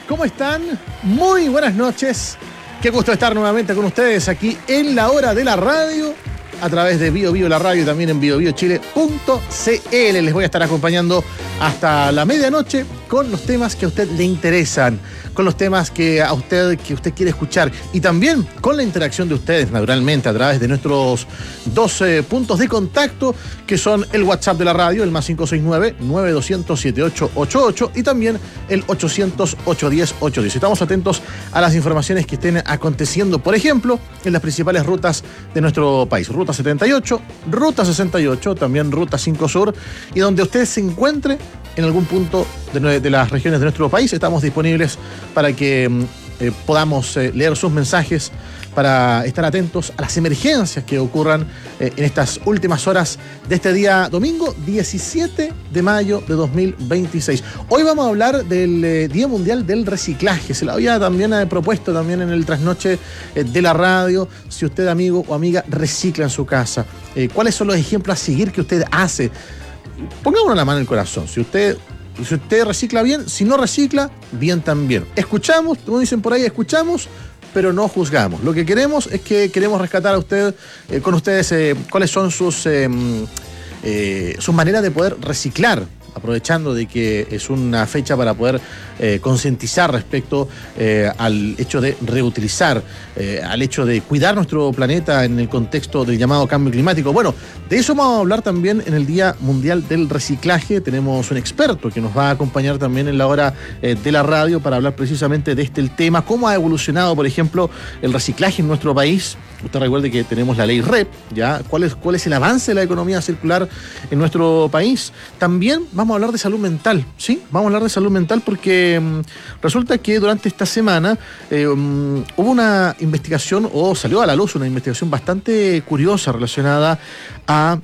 ¿Cómo están? Muy buenas noches. Qué gusto estar nuevamente con ustedes aquí en la hora de la radio, a través de Bio Bio la radio y también en biobiochile.cl. Les voy a estar acompañando hasta la medianoche con los temas que a usted le interesan, con los temas que usted quiere escuchar y también con la interacción de ustedes, naturalmente, a través de nuestros 12 puntos de contacto, que son el WhatsApp de la radio, el más 569-9200-7888 y también el 800-810-810. Estamos atentos a las informaciones que estén aconteciendo, por ejemplo, en las principales rutas de nuestro país. Ruta 78, Ruta 68, también Ruta 5 Sur, y donde usted se encuentre en algún punto de las regiones de nuestro país, estamos disponibles para que podamos leer sus mensajes, para estar atentos a las emergencias que ocurran en estas últimas horas de este día domingo 17 de mayo de 2026. Hoy vamos a hablar del Día Mundial del Reciclaje. Se lo había también propuesto también en el trasnoche de la radio. Si usted, amigo o amiga, recicla en su casa, ¿cuáles son los ejemplos a seguir que usted hace? Pongámonos la mano en el corazón. Si usted recicla bien, si no recicla, bien también. Escuchamos, como dicen por ahí, escuchamos, pero no juzgamos. Lo que queremos es que queremos rescatar a usted, con ustedes, cuáles son sus maneras de poder reciclar, aprovechando de que es una fecha para poder concientizar respecto al hecho de reutilizar, al hecho de cuidar nuestro planeta en el contexto del llamado cambio climático. Bueno, de eso vamos a hablar también en el Día Mundial del Reciclaje. Tenemos un experto que nos va a acompañar también en la hora de la radio para hablar precisamente de el tema, cómo ha evolucionado, por ejemplo, el reciclaje en nuestro país. Usted recuerde que tenemos la ley REP, ¿ya? ¿Cuál es el avance de la economía circular en nuestro país? También vamos a hablar de salud mental, ¿sí? Vamos a hablar de salud mental porque resulta que durante esta semana hubo una investigación, o salió a la luz una investigación bastante curiosa relacionada a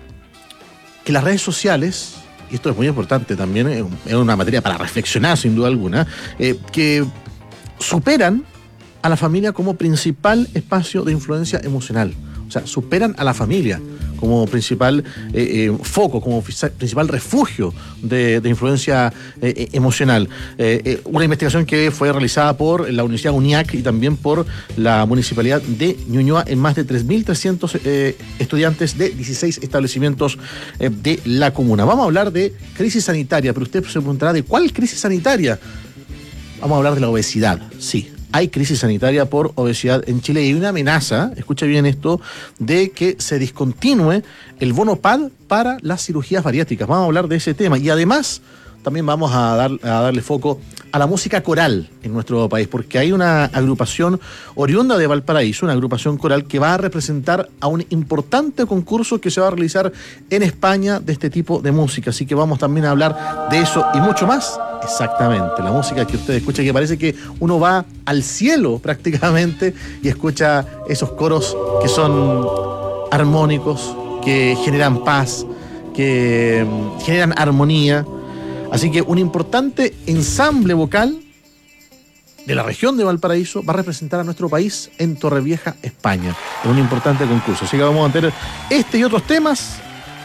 que las redes sociales, y esto es muy importante también, es una materia para reflexionar sin duda alguna, que superan a la familia como principal espacio de influencia emocional. O sea, superan a la familia como principal foco, como principal refugio de influencia emocional. Una investigación que fue realizada por la Universidad UNIAC y también por la Municipalidad de Ñuñoa en más de 3.300 estudiantes de 16 establecimientos de la comuna. Vamos a hablar de crisis sanitaria, pero usted se preguntará, ¿de cuál crisis sanitaria? Vamos a hablar de la obesidad, sí. Hay crisis sanitaria por obesidad en Chile y hay una amenaza, escucha bien esto, de que se discontinúe el bono PAD para las cirugías bariátricas. Vamos a hablar de ese tema y además también vamos a darle foco a la música coral en nuestro país, porque hay una agrupación oriunda de Valparaíso, una agrupación coral que va a representar a un importante concurso que se va a realizar en España de este tipo de música. Así que vamos también a hablar de eso y mucho más. Exactamente, la música que usted escucha, que parece que uno va al cielo prácticamente y escucha esos coros que son armónicos, que generan paz, que generan armonía. Así que un importante ensamble vocal de la región de Valparaíso va a representar a nuestro país en Torrevieja, España, en un importante concurso. Así que vamos a tener este y otros temas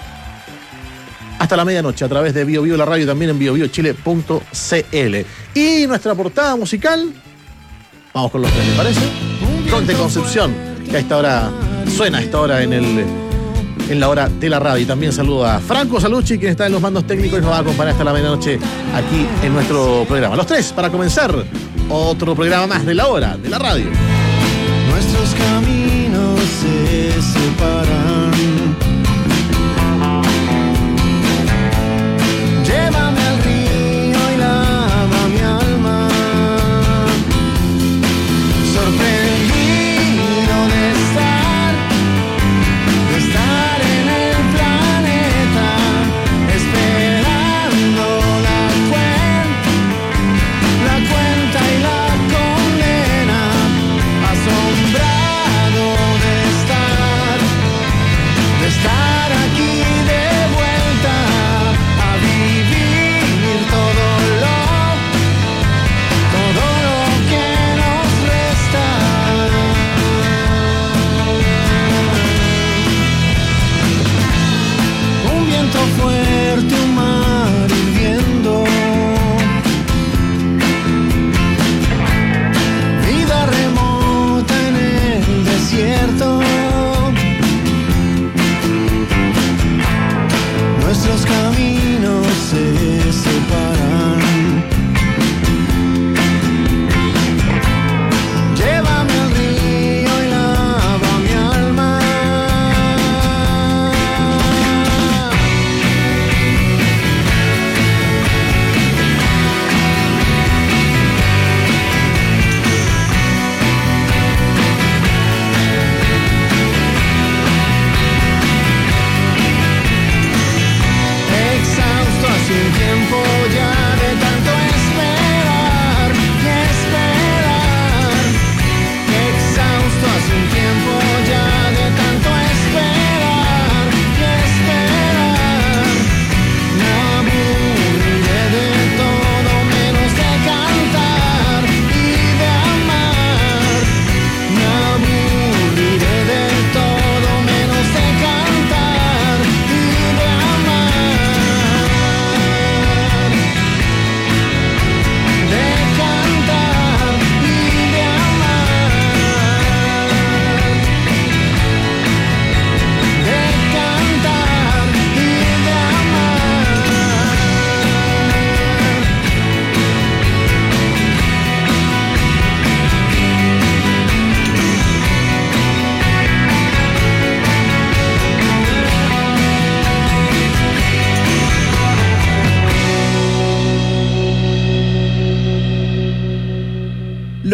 hasta la medianoche a través de Bio Bio la radio y también en biobiochile.cl. Y nuestra portada musical, vamos con los tres, ¿le parece? Con De Concepción, que a esta hora suena, a esta hora en la hora de la radio. Y también saludo a Franco Salucci, quien está en los mandos técnicos y nos va a acompañar hasta la medianoche aquí en nuestro programa. Los tres, para comenzar otro programa más de la hora de la radio. Nuestros caminos se separan. Llévame al río y lava mi alma. Sorprendido de estar en el planeta, esperando la cuenta y la condena, asombrado de estar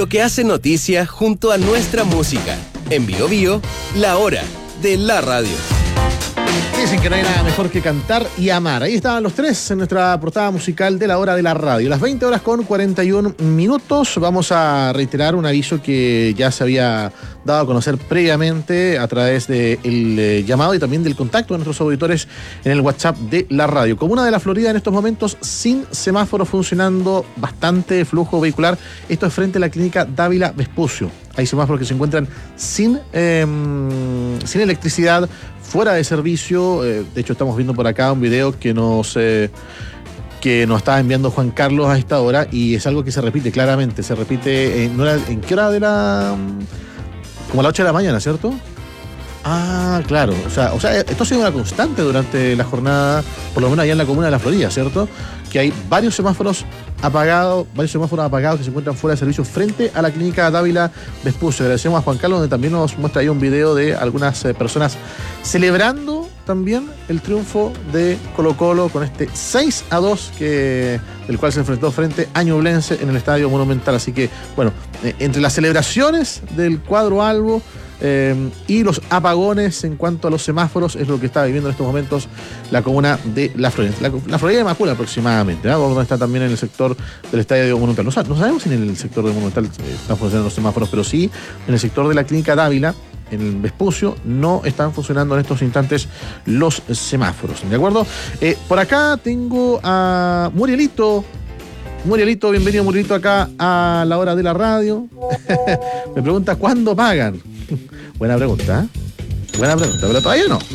lo que hace noticia junto a nuestra música. En Bio Bio, la hora de la radio. Dicen que no hay nada mejor que cantar y amar. Ahí estaban los tres en nuestra portada musical de la hora de la radio. Las 20 horas con 41 minutos. Vamos a reiterar un aviso que ya se había dado a conocer previamente a través del llamado y también del contacto de nuestros auditores en el WhatsApp de la radio. Comuna de La Florida en estos momentos sin semáforo funcionando, bastante flujo vehicular. Esto es frente a la clínica Dávila Vespucio. Hay semáforos que se encuentran sin electricidad, fuera de servicio. De hecho, estamos viendo por acá un video que nos está enviando Juan Carlos a esta hora y es algo que se repite claramente. Se repite, ¿en qué hora de la...? Como a las 8 de la mañana, ¿cierto? Ah, claro. O sea, esto ha sido una constante durante la jornada, por lo menos allá en la comuna de La Florida, ¿cierto? Que hay varios semáforos apagados que se encuentran fuera de servicio frente a la clínica Dávila Vespucio. Agradecemos a Juan Carlos, donde también nos muestra ahí un video de algunas personas celebrando también el triunfo de Colo-Colo con este 6-2 del cual se enfrentó frente a Ñublense en el Estadio Monumental. Así que, bueno, entre las celebraciones del cuadro albo y los apagones en cuanto a los semáforos es lo que está viviendo en estos momentos la comuna de La Florida. La Florida de Macul aproximadamente, ¿no? Donde está también en el sector del Estadio Monumental. No sabemos si en el sector del Monumental están funcionando los semáforos, pero sí en el sector de la clínica Dávila, en el Vespucio, no están funcionando en estos instantes los semáforos. ¿De acuerdo? Por acá tengo a Murielito. Murielito, bienvenido Murielito acá a la hora de la radio. Me pregunta, ¿cuándo pagan? Buena pregunta, pero todavía no.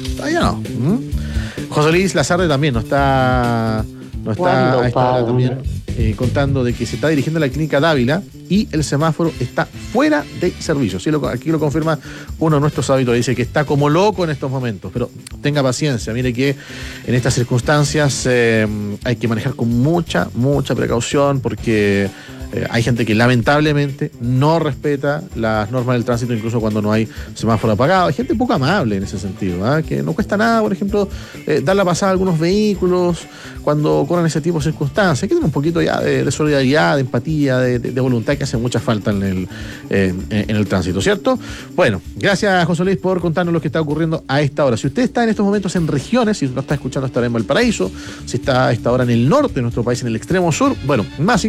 José Luis Lazarde también no está a esta hora también contando de que se está dirigiendo a la clínica Dávila y el semáforo está fuera de servicio. Sí, aquí lo confirma uno de nuestros auditores, dice que está como loco en estos momentos, pero tenga paciencia, mire que en estas circunstancias hay que manejar con mucha precaución porque hay gente que lamentablemente no respeta las normas del tránsito, incluso cuando no hay semáforo apagado. Hay gente poco amable en ese sentido, ¿eh? Que no cuesta nada, por ejemplo, dar la pasada a algunos vehículos cuando ocurren ese tipo de circunstancias. Hay que tener un poquito ya de solidaridad, de empatía, de voluntad que hace mucha falta en el tránsito, ¿cierto? Bueno, gracias José Luis por contarnos lo que está ocurriendo a esta hora. Si usted está en estos momentos en regiones, si no está escuchando estará en Valparaíso, si está a esta hora en el norte de nuestro país, en el extremo sur, bueno, más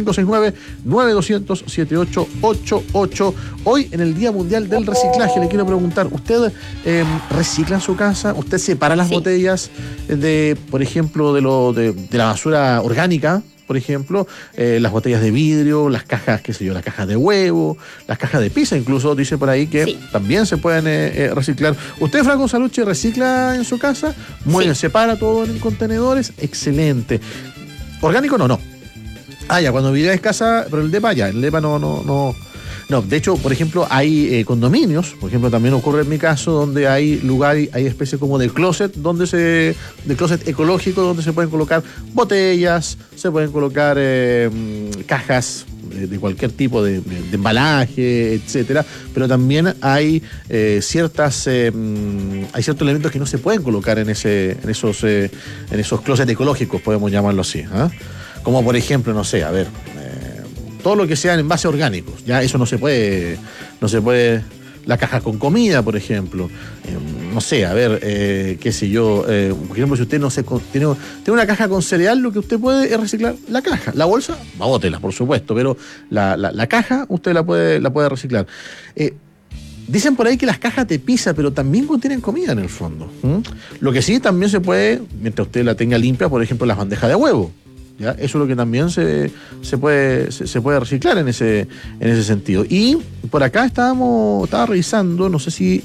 569-9200-7888. Hoy en el Día Mundial del Reciclaje le quiero preguntar, ¿usted recicla en su casa? ¿Usted separa las botellas por ejemplo, de la basura orgánica? Por ejemplo, las botellas de vidrio, las cajas, las cajas de huevo, las cajas de pizza, incluso dice por ahí que también se pueden reciclar. ¿Usted, Franco Salucci, recicla en su casa? Muy bien, separa todo en contenedores, excelente. ¿Orgánico? No. Ah, ya, cuando vivía en casa, pero el DEPA no. No, de hecho, por ejemplo, hay condominios, por ejemplo, también ocurre en mi caso, donde hay lugares, hay especies como de closet, de closet ecológico, donde se pueden colocar botellas, se pueden colocar cajas de cualquier tipo de embalaje, etcétera, pero también hay ciertos elementos que no se pueden colocar en esos closets ecológicos, podemos llamarlo así, ¿eh? Como por ejemplo, no sé, todo lo que sean envases orgánicos, ya eso no se puede, la caja con comida, por ejemplo, no sé, qué sé yo, por ejemplo, si usted no sé, tiene una caja con cereal, lo que usted puede es reciclar la caja, la bolsa, bótela, por supuesto, pero la caja usted la puede reciclar. Dicen por ahí que las cajas de pizza, pero también contienen comida en el fondo. Lo que sí también se puede, mientras usted la tenga limpia, por ejemplo, las bandejas de huevo. ¿Ya? Eso es lo que también se puede reciclar en ese sentido. Y por acá estaba revisando, no sé si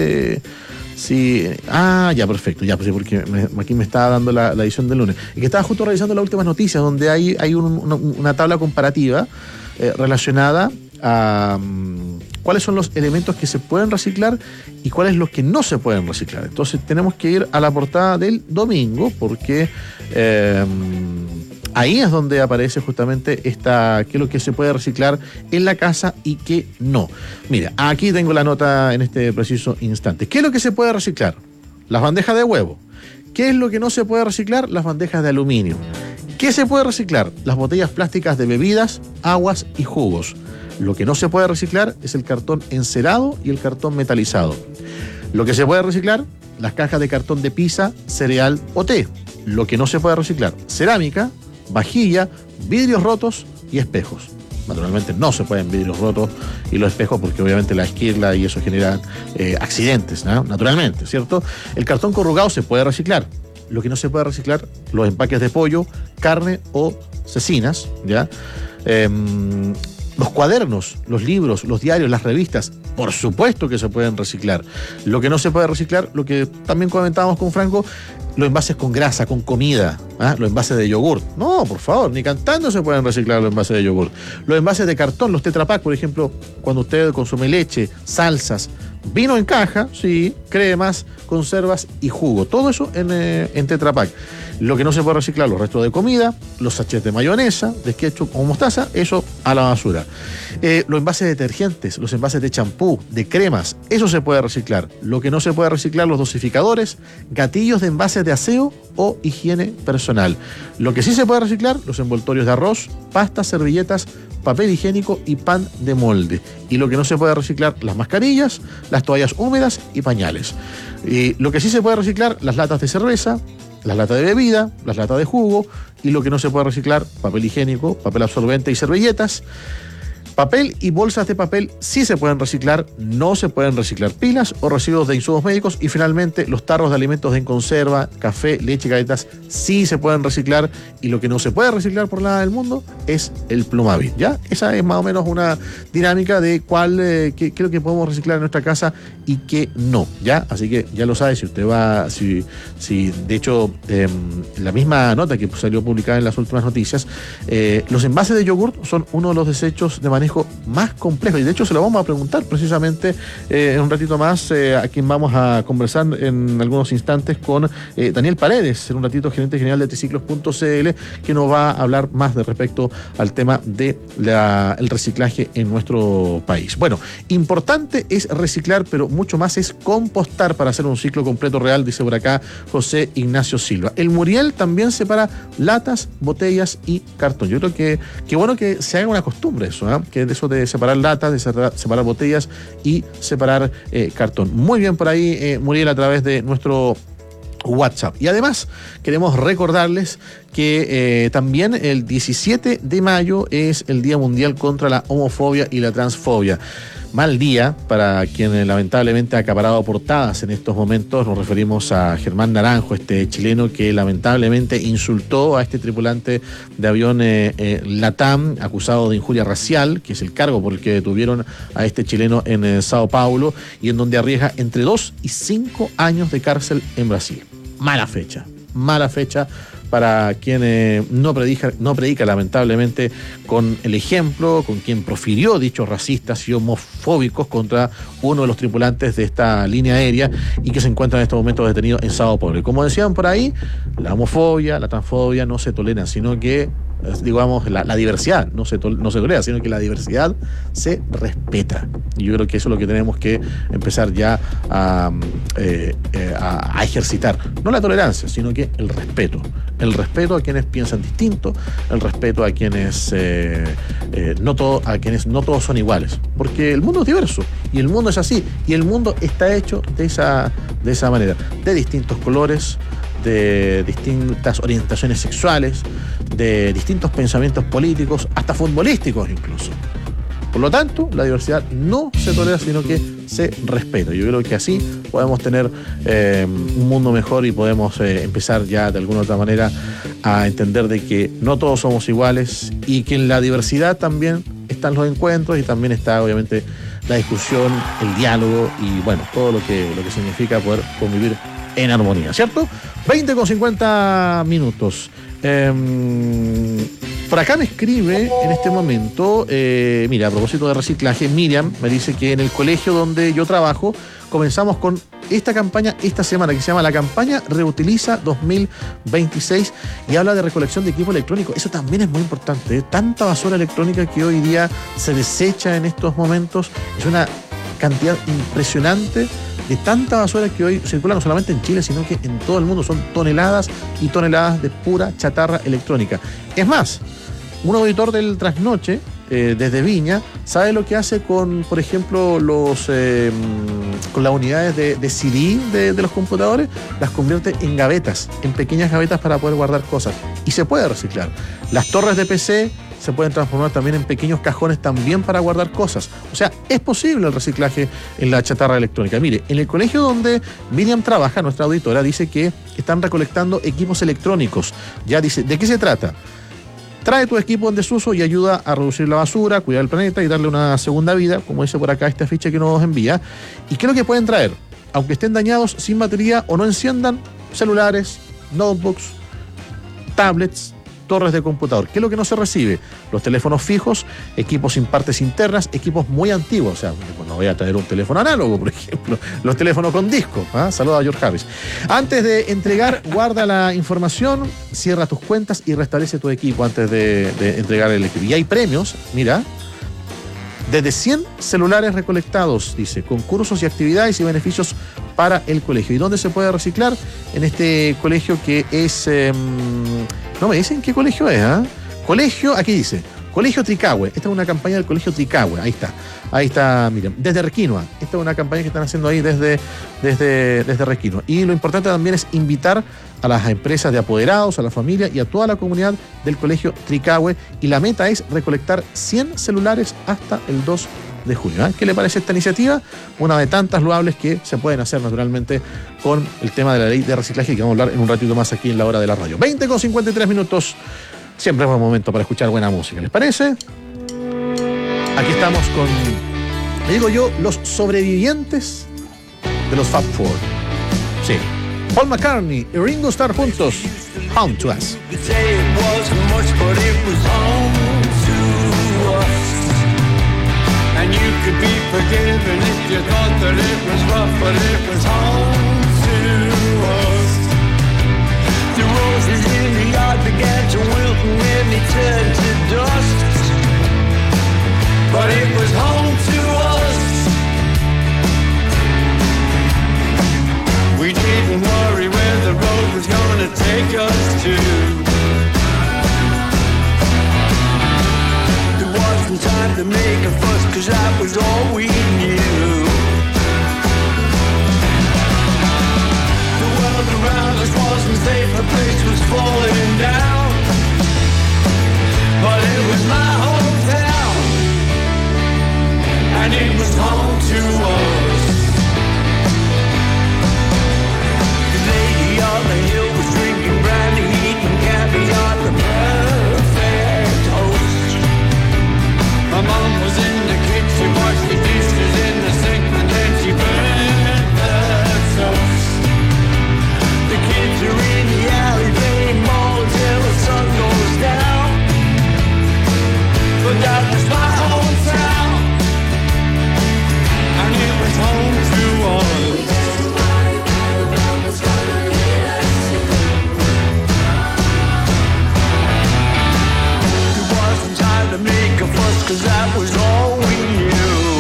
ya, perfecto, ya, pues porque aquí me estaba dando la edición del lunes. Y que estaba justo revisando las últimas noticias, donde hay una tabla comparativa relacionada a cuáles son los elementos que se pueden reciclar y cuáles los que no se pueden reciclar. Entonces tenemos que ir a la portada del domingo, porque ahí es donde aparece justamente qué es lo que se puede reciclar en la casa y qué no. Mira, aquí tengo la nota en este preciso instante. ¿Qué es lo que se puede reciclar? Las bandejas de huevo. ¿Qué es lo que no se puede reciclar? Las bandejas de aluminio. ¿Qué se puede reciclar? Las botellas plásticas de bebidas, aguas y jugos. Lo que no se puede reciclar es el cartón encerado y el cartón metalizado. Lo que se puede reciclar, las cajas de cartón de pizza, cereal o té. Lo que no se puede reciclar, cerámica, vajilla, vidrios rotos y espejos. Naturalmente no se pueden vidrios rotos y los espejos porque obviamente la esquirla y eso genera accidentes, ¿no? Naturalmente, ¿cierto? El cartón corrugado se puede reciclar. Lo que no se puede reciclar, los empaques de pollo, carne o cecinas, ¿ya? Los cuadernos, los libros, los diarios, las revistas, por supuesto que se pueden reciclar. Lo que no se puede reciclar, lo que también comentábamos con Franco, los envases con grasa, con comida, los envases de yogur. No, por favor, ni cantando se pueden reciclar los envases de yogur. Los envases de cartón, los Tetra Pak, por ejemplo, cuando usted consume leche, salsas, vino en caja, sí, cremas, conservas y jugo. Todo eso en Tetra Pak. Lo que no se puede reciclar, los restos de comida, los sachets de mayonesa, de ketchup o mostaza, eso a la basura. Los envases de detergentes, los envases de champú, de cremas, eso se puede reciclar. Lo que no se puede reciclar, los dosificadores, gatillos de envases de aseo o higiene personal. Lo que sí se puede reciclar, los envoltorios de arroz, pastas, servilletas, papel higiénico y pan de molde. Y lo que no se puede reciclar, las mascarillas, las toallas húmedas y pañales. Y lo que sí se puede reciclar, las latas de cerveza, las latas de bebida, las latas de jugo, y lo que no se puede reciclar, papel higiénico, papel absorbente y servilletas. Papel y bolsas de papel sí se pueden reciclar, no se pueden reciclar pilas o residuos de insumos médicos. Y finalmente, los tarros de alimentos en conserva, café, leche y galletas sí se pueden reciclar. Y lo que no se puede reciclar por nada del mundo es el Plumavit, ¿ya? Esa es más o menos una dinámica de cuál qué es lo que podemos reciclar en nuestra casa y qué no, ¿ya? Así que ya lo sabe, si usted va, si de hecho, la misma nota que salió publicada en las últimas noticias, los envases de yogur son uno de los desechos de manejo más complejo, y de hecho se lo vamos a preguntar precisamente en un ratito más a quien vamos a conversar en algunos instantes con Daniel Paredes, en un ratito gerente general de Triciclos.cl, que nos va a hablar más de respecto al tema de el reciclaje en nuestro país. Bueno, importante es reciclar, pero mucho más es compostar para hacer un ciclo completo real, dice por acá José Ignacio Silva. El Muriel también separa latas, botellas y cartón. Yo creo que bueno que se haga una costumbre eso, ¿eh? Que de eso de separar latas, de separar botellas y separar cartón. Muy bien por ahí, Muriel, a través de nuestro WhatsApp. Y además queremos recordarles que también el 17 de mayo es el Día Mundial contra la Homofobia y la Transfobia. Mal día para quien lamentablemente ha acaparado portadas en estos momentos. Nos referimos a Germán Naranjo, este chileno que lamentablemente insultó a este tripulante de avión LATAM, acusado de injuria racial, que es el cargo por el que detuvieron a este chileno en Sao Paulo, y en donde arriesga entre 2 y 5 años de cárcel en Brasil. Mala fecha para quien no predica lamentablemente con el ejemplo, con quien profirió dichos racistas y homofóbicos contra uno de los tripulantes de esta línea aérea y que se encuentra en estos momentos detenido en Sao Paulo. Y como decían por ahí, la homofobia, la transfobia no se toleran, sino que, digamos, la diversidad no se tolera, sino que la diversidad se respeta. Y yo creo que eso es lo que tenemos que empezar ya a ejercitar. No la tolerancia, sino que el respeto. El respeto a quienes piensan distinto, el respeto a quienes no todos son iguales. Porque el mundo es diverso, y el mundo es así, y el mundo está hecho de esa manera, de distintos colores, de distintas orientaciones sexuales, de distintos pensamientos políticos, hasta futbolísticos incluso. Por lo tanto, la diversidad no se tolera, sino que se respeta. Yo creo que así podemos tener un mundo mejor y podemos empezar ya de alguna otra manera a entender de que no todos somos iguales y que en la diversidad también están los encuentros y también está obviamente la discusión, el diálogo y bueno, todo lo que significa poder convivir en armonía, ¿cierto? 20:50. Por acá me escribe en este momento, mira, a propósito de reciclaje, Miriam me dice que en el colegio donde yo trabajo comenzamos con esta campaña esta semana que se llama la campaña Reutiliza 2026 y habla de recolección de equipo electrónico. Eso también es muy importante, ¿eh? Tanta basura electrónica que hoy día se desecha en estos momentos, es una cantidad impresionante de tanta basura que hoy circula no solamente en Chile, sino que en todo el mundo. Son toneladas y toneladas de pura chatarra electrónica. Es más, un auditor del Trasnoche, desde Viña, sabe lo que hace con, por ejemplo, con las unidades de CD de los computadores. Las convierte en gavetas, en pequeñas gavetas para poder guardar cosas. Y se puede reciclar. Las torres de PC se pueden transformar también en pequeños cajones también para guardar cosas. O sea, es posible el reciclaje en la chatarra electrónica. Mire, en el colegio donde Miriam trabaja, nuestra auditora, dice que están recolectando equipos electrónicos. Ya dice, ¿de qué se trata? Trae tu equipo en desuso y ayuda a reducir la basura, cuidar el planeta y darle una segunda vida, como dice por acá este afiche que nos envía. ¿Y qué es lo que pueden traer? Aunque estén dañados, sin batería o no enciendan, celulares, notebooks, tablets, torres de computador. ¿Qué es lo que no se recibe? Los teléfonos fijos, equipos sin partes internas, equipos muy antiguos. O sea, no voy a traer un teléfono análogo, por ejemplo. Los teléfonos con disco. Saluda a George Harris. Antes de entregar, guarda la información, cierra tus cuentas y restablece tu equipo antes de entregar el equipo. Y hay premios, mira, desde 100 celulares recolectados, dice, concursos y actividades y beneficios para el colegio. ¿Y dónde se puede reciclar? En este colegio que es... no me dicen qué colegio es, Colegio, aquí dice, Colegio Tricahue. Esta es una campaña del Colegio Tricahue. Ahí está, miren, desde Requinoa. Esta es una campaña que están haciendo ahí desde Requinoa. Y lo importante también es invitar a las empresas de apoderados, a la familia y a toda la comunidad del Colegio Tricahue. Y la meta es recolectar 100 celulares hasta el 2 de junio. ¿Qué le parece esta iniciativa? Una de tantas loables que se pueden hacer naturalmente con el tema de la ley de reciclaje, que vamos a hablar en un ratito más aquí en la hora de la radio. 20:53. Siempre es buen momento para escuchar buena música, ¿les parece? Aquí estamos con, digo yo, los sobrevivientes de los Fab Four. Sí. Paul McCartney y Ringo Starr juntos. Home to Us. And you could be forgiven if you thought that it was rough, but it was home to us. The roses in the yard began to wilt and then they turned to dust. But it was home to us. We didn't worry where the road was gonna take us to. Wasn't time to make a fuss, cause that was all we knew. The world around us wasn't safe, the place was falling down. But it was my hometown, and it was home to us. The lady on the hill was drinking brandy, eating caviar, the perfect host. My mom was in the kitchen, washed the dishes in the sink, and then she burned the toast. The kids are in the alley playing ball till the sun goes down. But that was my hometown, and it was home to us. To make a fuss, cause that was all we knew.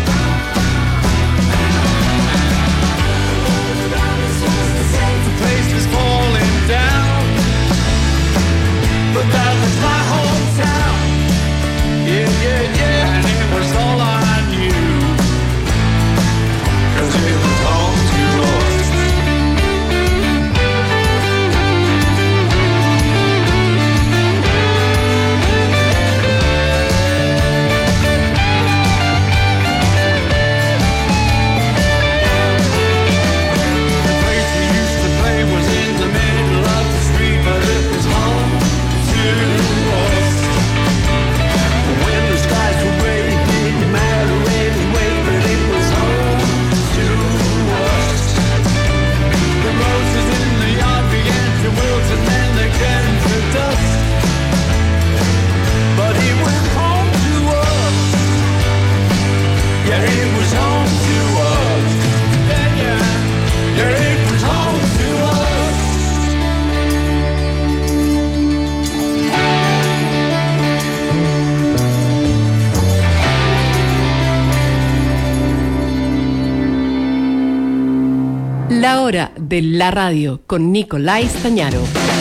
The place was falling down, but that was my hometown. Yeah, and it was all I knew, cause it was home to us. hora de la radio con Nicolás Stañaro.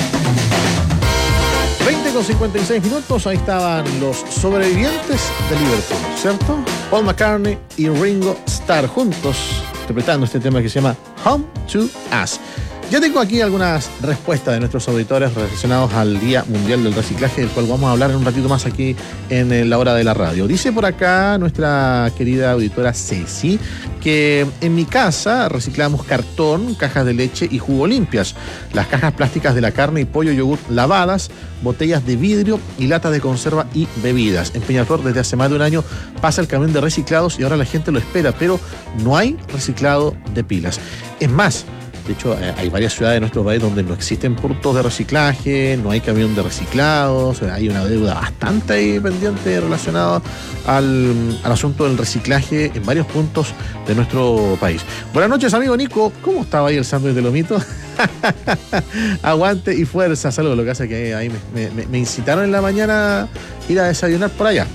20:56, ahí estaban los sobrevivientes de Liverpool, ¿cierto? Paul McCartney y Ringo Starr juntos interpretando este tema que se llama Home to Us. Ya tengo aquí algunas respuestas de nuestros auditores relacionados al Día Mundial del Reciclaje, del cual vamos a hablar en un ratito más aquí en la hora de la radio. Dice por acá nuestra querida auditora Ceci que en mi casa reciclamos cartón, cajas de leche y jugo limpias, las cajas plásticas de la carne y pollo, yogur lavadas, botellas de vidrio y latas de conserva y bebidas. En Peñaflor desde hace más de un año pasa el camión de reciclados y ahora la gente lo espera, pero no hay reciclado de pilas. Es más, de hecho, hay varias ciudades de nuestro país donde no existen puntos de reciclaje, no hay camión de reciclados, hay una deuda bastante ahí pendiente relacionada al asunto del reciclaje en varios puntos de nuestro país. Buenas noches, amigo Nico. ¿Cómo estaba ahí el sándwich de lomito? Aguante y fuerza. Saludos. Lo que pasa es que ahí me incitaron en la mañana a ir a desayunar por allá.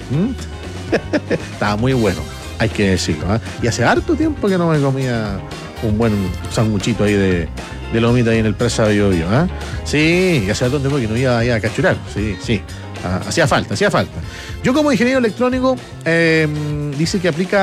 Estaba muy bueno, hay que decirlo, ¿eh? Y hace harto tiempo que no me comía un buen sanguchito ahí de lomita ahí en el Presa Bio Bio, ¿eh? Sí, y hace harto tiempo que no iba ahí a cachurar. Sí. Hacía falta. Yo como ingeniero electrónico dice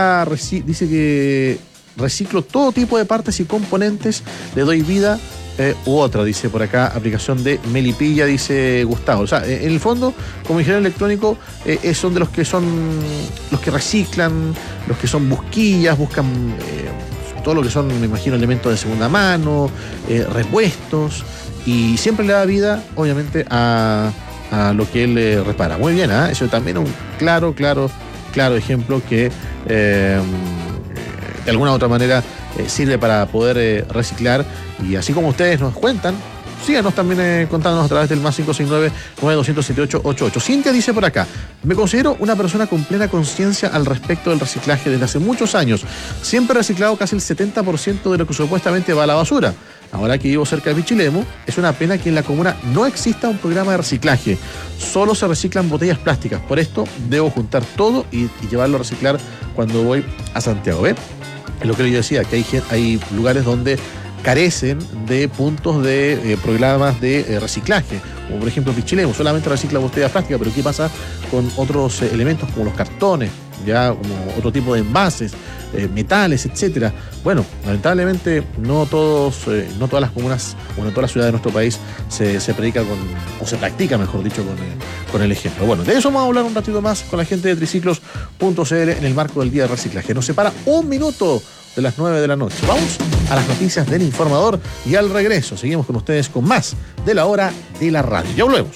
que reciclo todo tipo de partes y componentes, le doy vida u otra, dice por acá, aplicación de Melipilla, dice Gustavo. O sea, en el fondo, como ingeniero electrónico, son de los que reciclan, los que son busquillas, buscan todo lo que son, me imagino, elementos de segunda mano, repuestos, y siempre le da vida, obviamente, a lo que él repara. Muy bien, ¿eh? Eso también es un claro ejemplo que de alguna u otra manera sirve para poder reciclar. Y así como ustedes nos cuentan, síganos también contándonos a través del más 569-9200-7888. Cintia dice por acá: me considero una persona con plena conciencia al respecto del reciclaje desde hace muchos años. Siempre he reciclado casi el 70% de lo que supuestamente va a la basura. Ahora que vivo cerca de Pichilemu, es una pena que en la comuna no exista un programa de reciclaje. Solo se reciclan botellas plásticas. Por esto debo juntar todo y llevarlo a reciclar cuando voy a Santiago. ¿Ve? Es lo que yo decía, que hay lugares donde carecen de puntos de programas de reciclaje, como por ejemplo Pichilemu solamente recicla botellas plásticas, pero ¿qué pasa con otros elementos como los cartones, ya como otro tipo de envases, metales, etcétera? Bueno, lamentablemente no todas las comunas o no todas las ciudades de nuestro país se predica o se practica, mejor dicho, con el ejemplo. Bueno, de eso vamos a hablar un ratito más con la gente de triciclos.cl en el marco del Día de Reciclaje. Nos separa un minuto de las 9 de la noche. Vamos a las noticias del informador y al regreso seguimos con ustedes con más de la hora de la radio. Ya volvemos.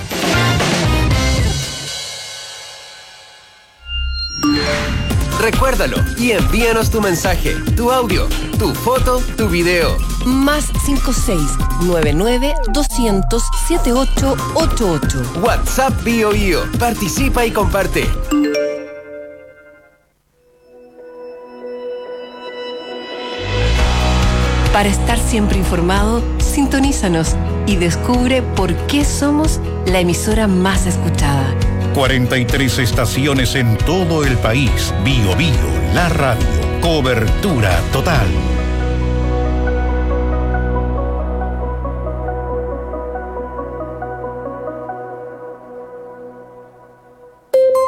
Recuérdalo y envíanos tu mensaje, tu audio, tu foto, tu video. Más 56-99-200-7888. WhatsApp Bio Bio. Participa y comparte. Para estar siempre informado, sintonízanos y descubre por qué somos la emisora más escuchada. 43 estaciones en todo el país. Bio Bio, la radio. Cobertura total.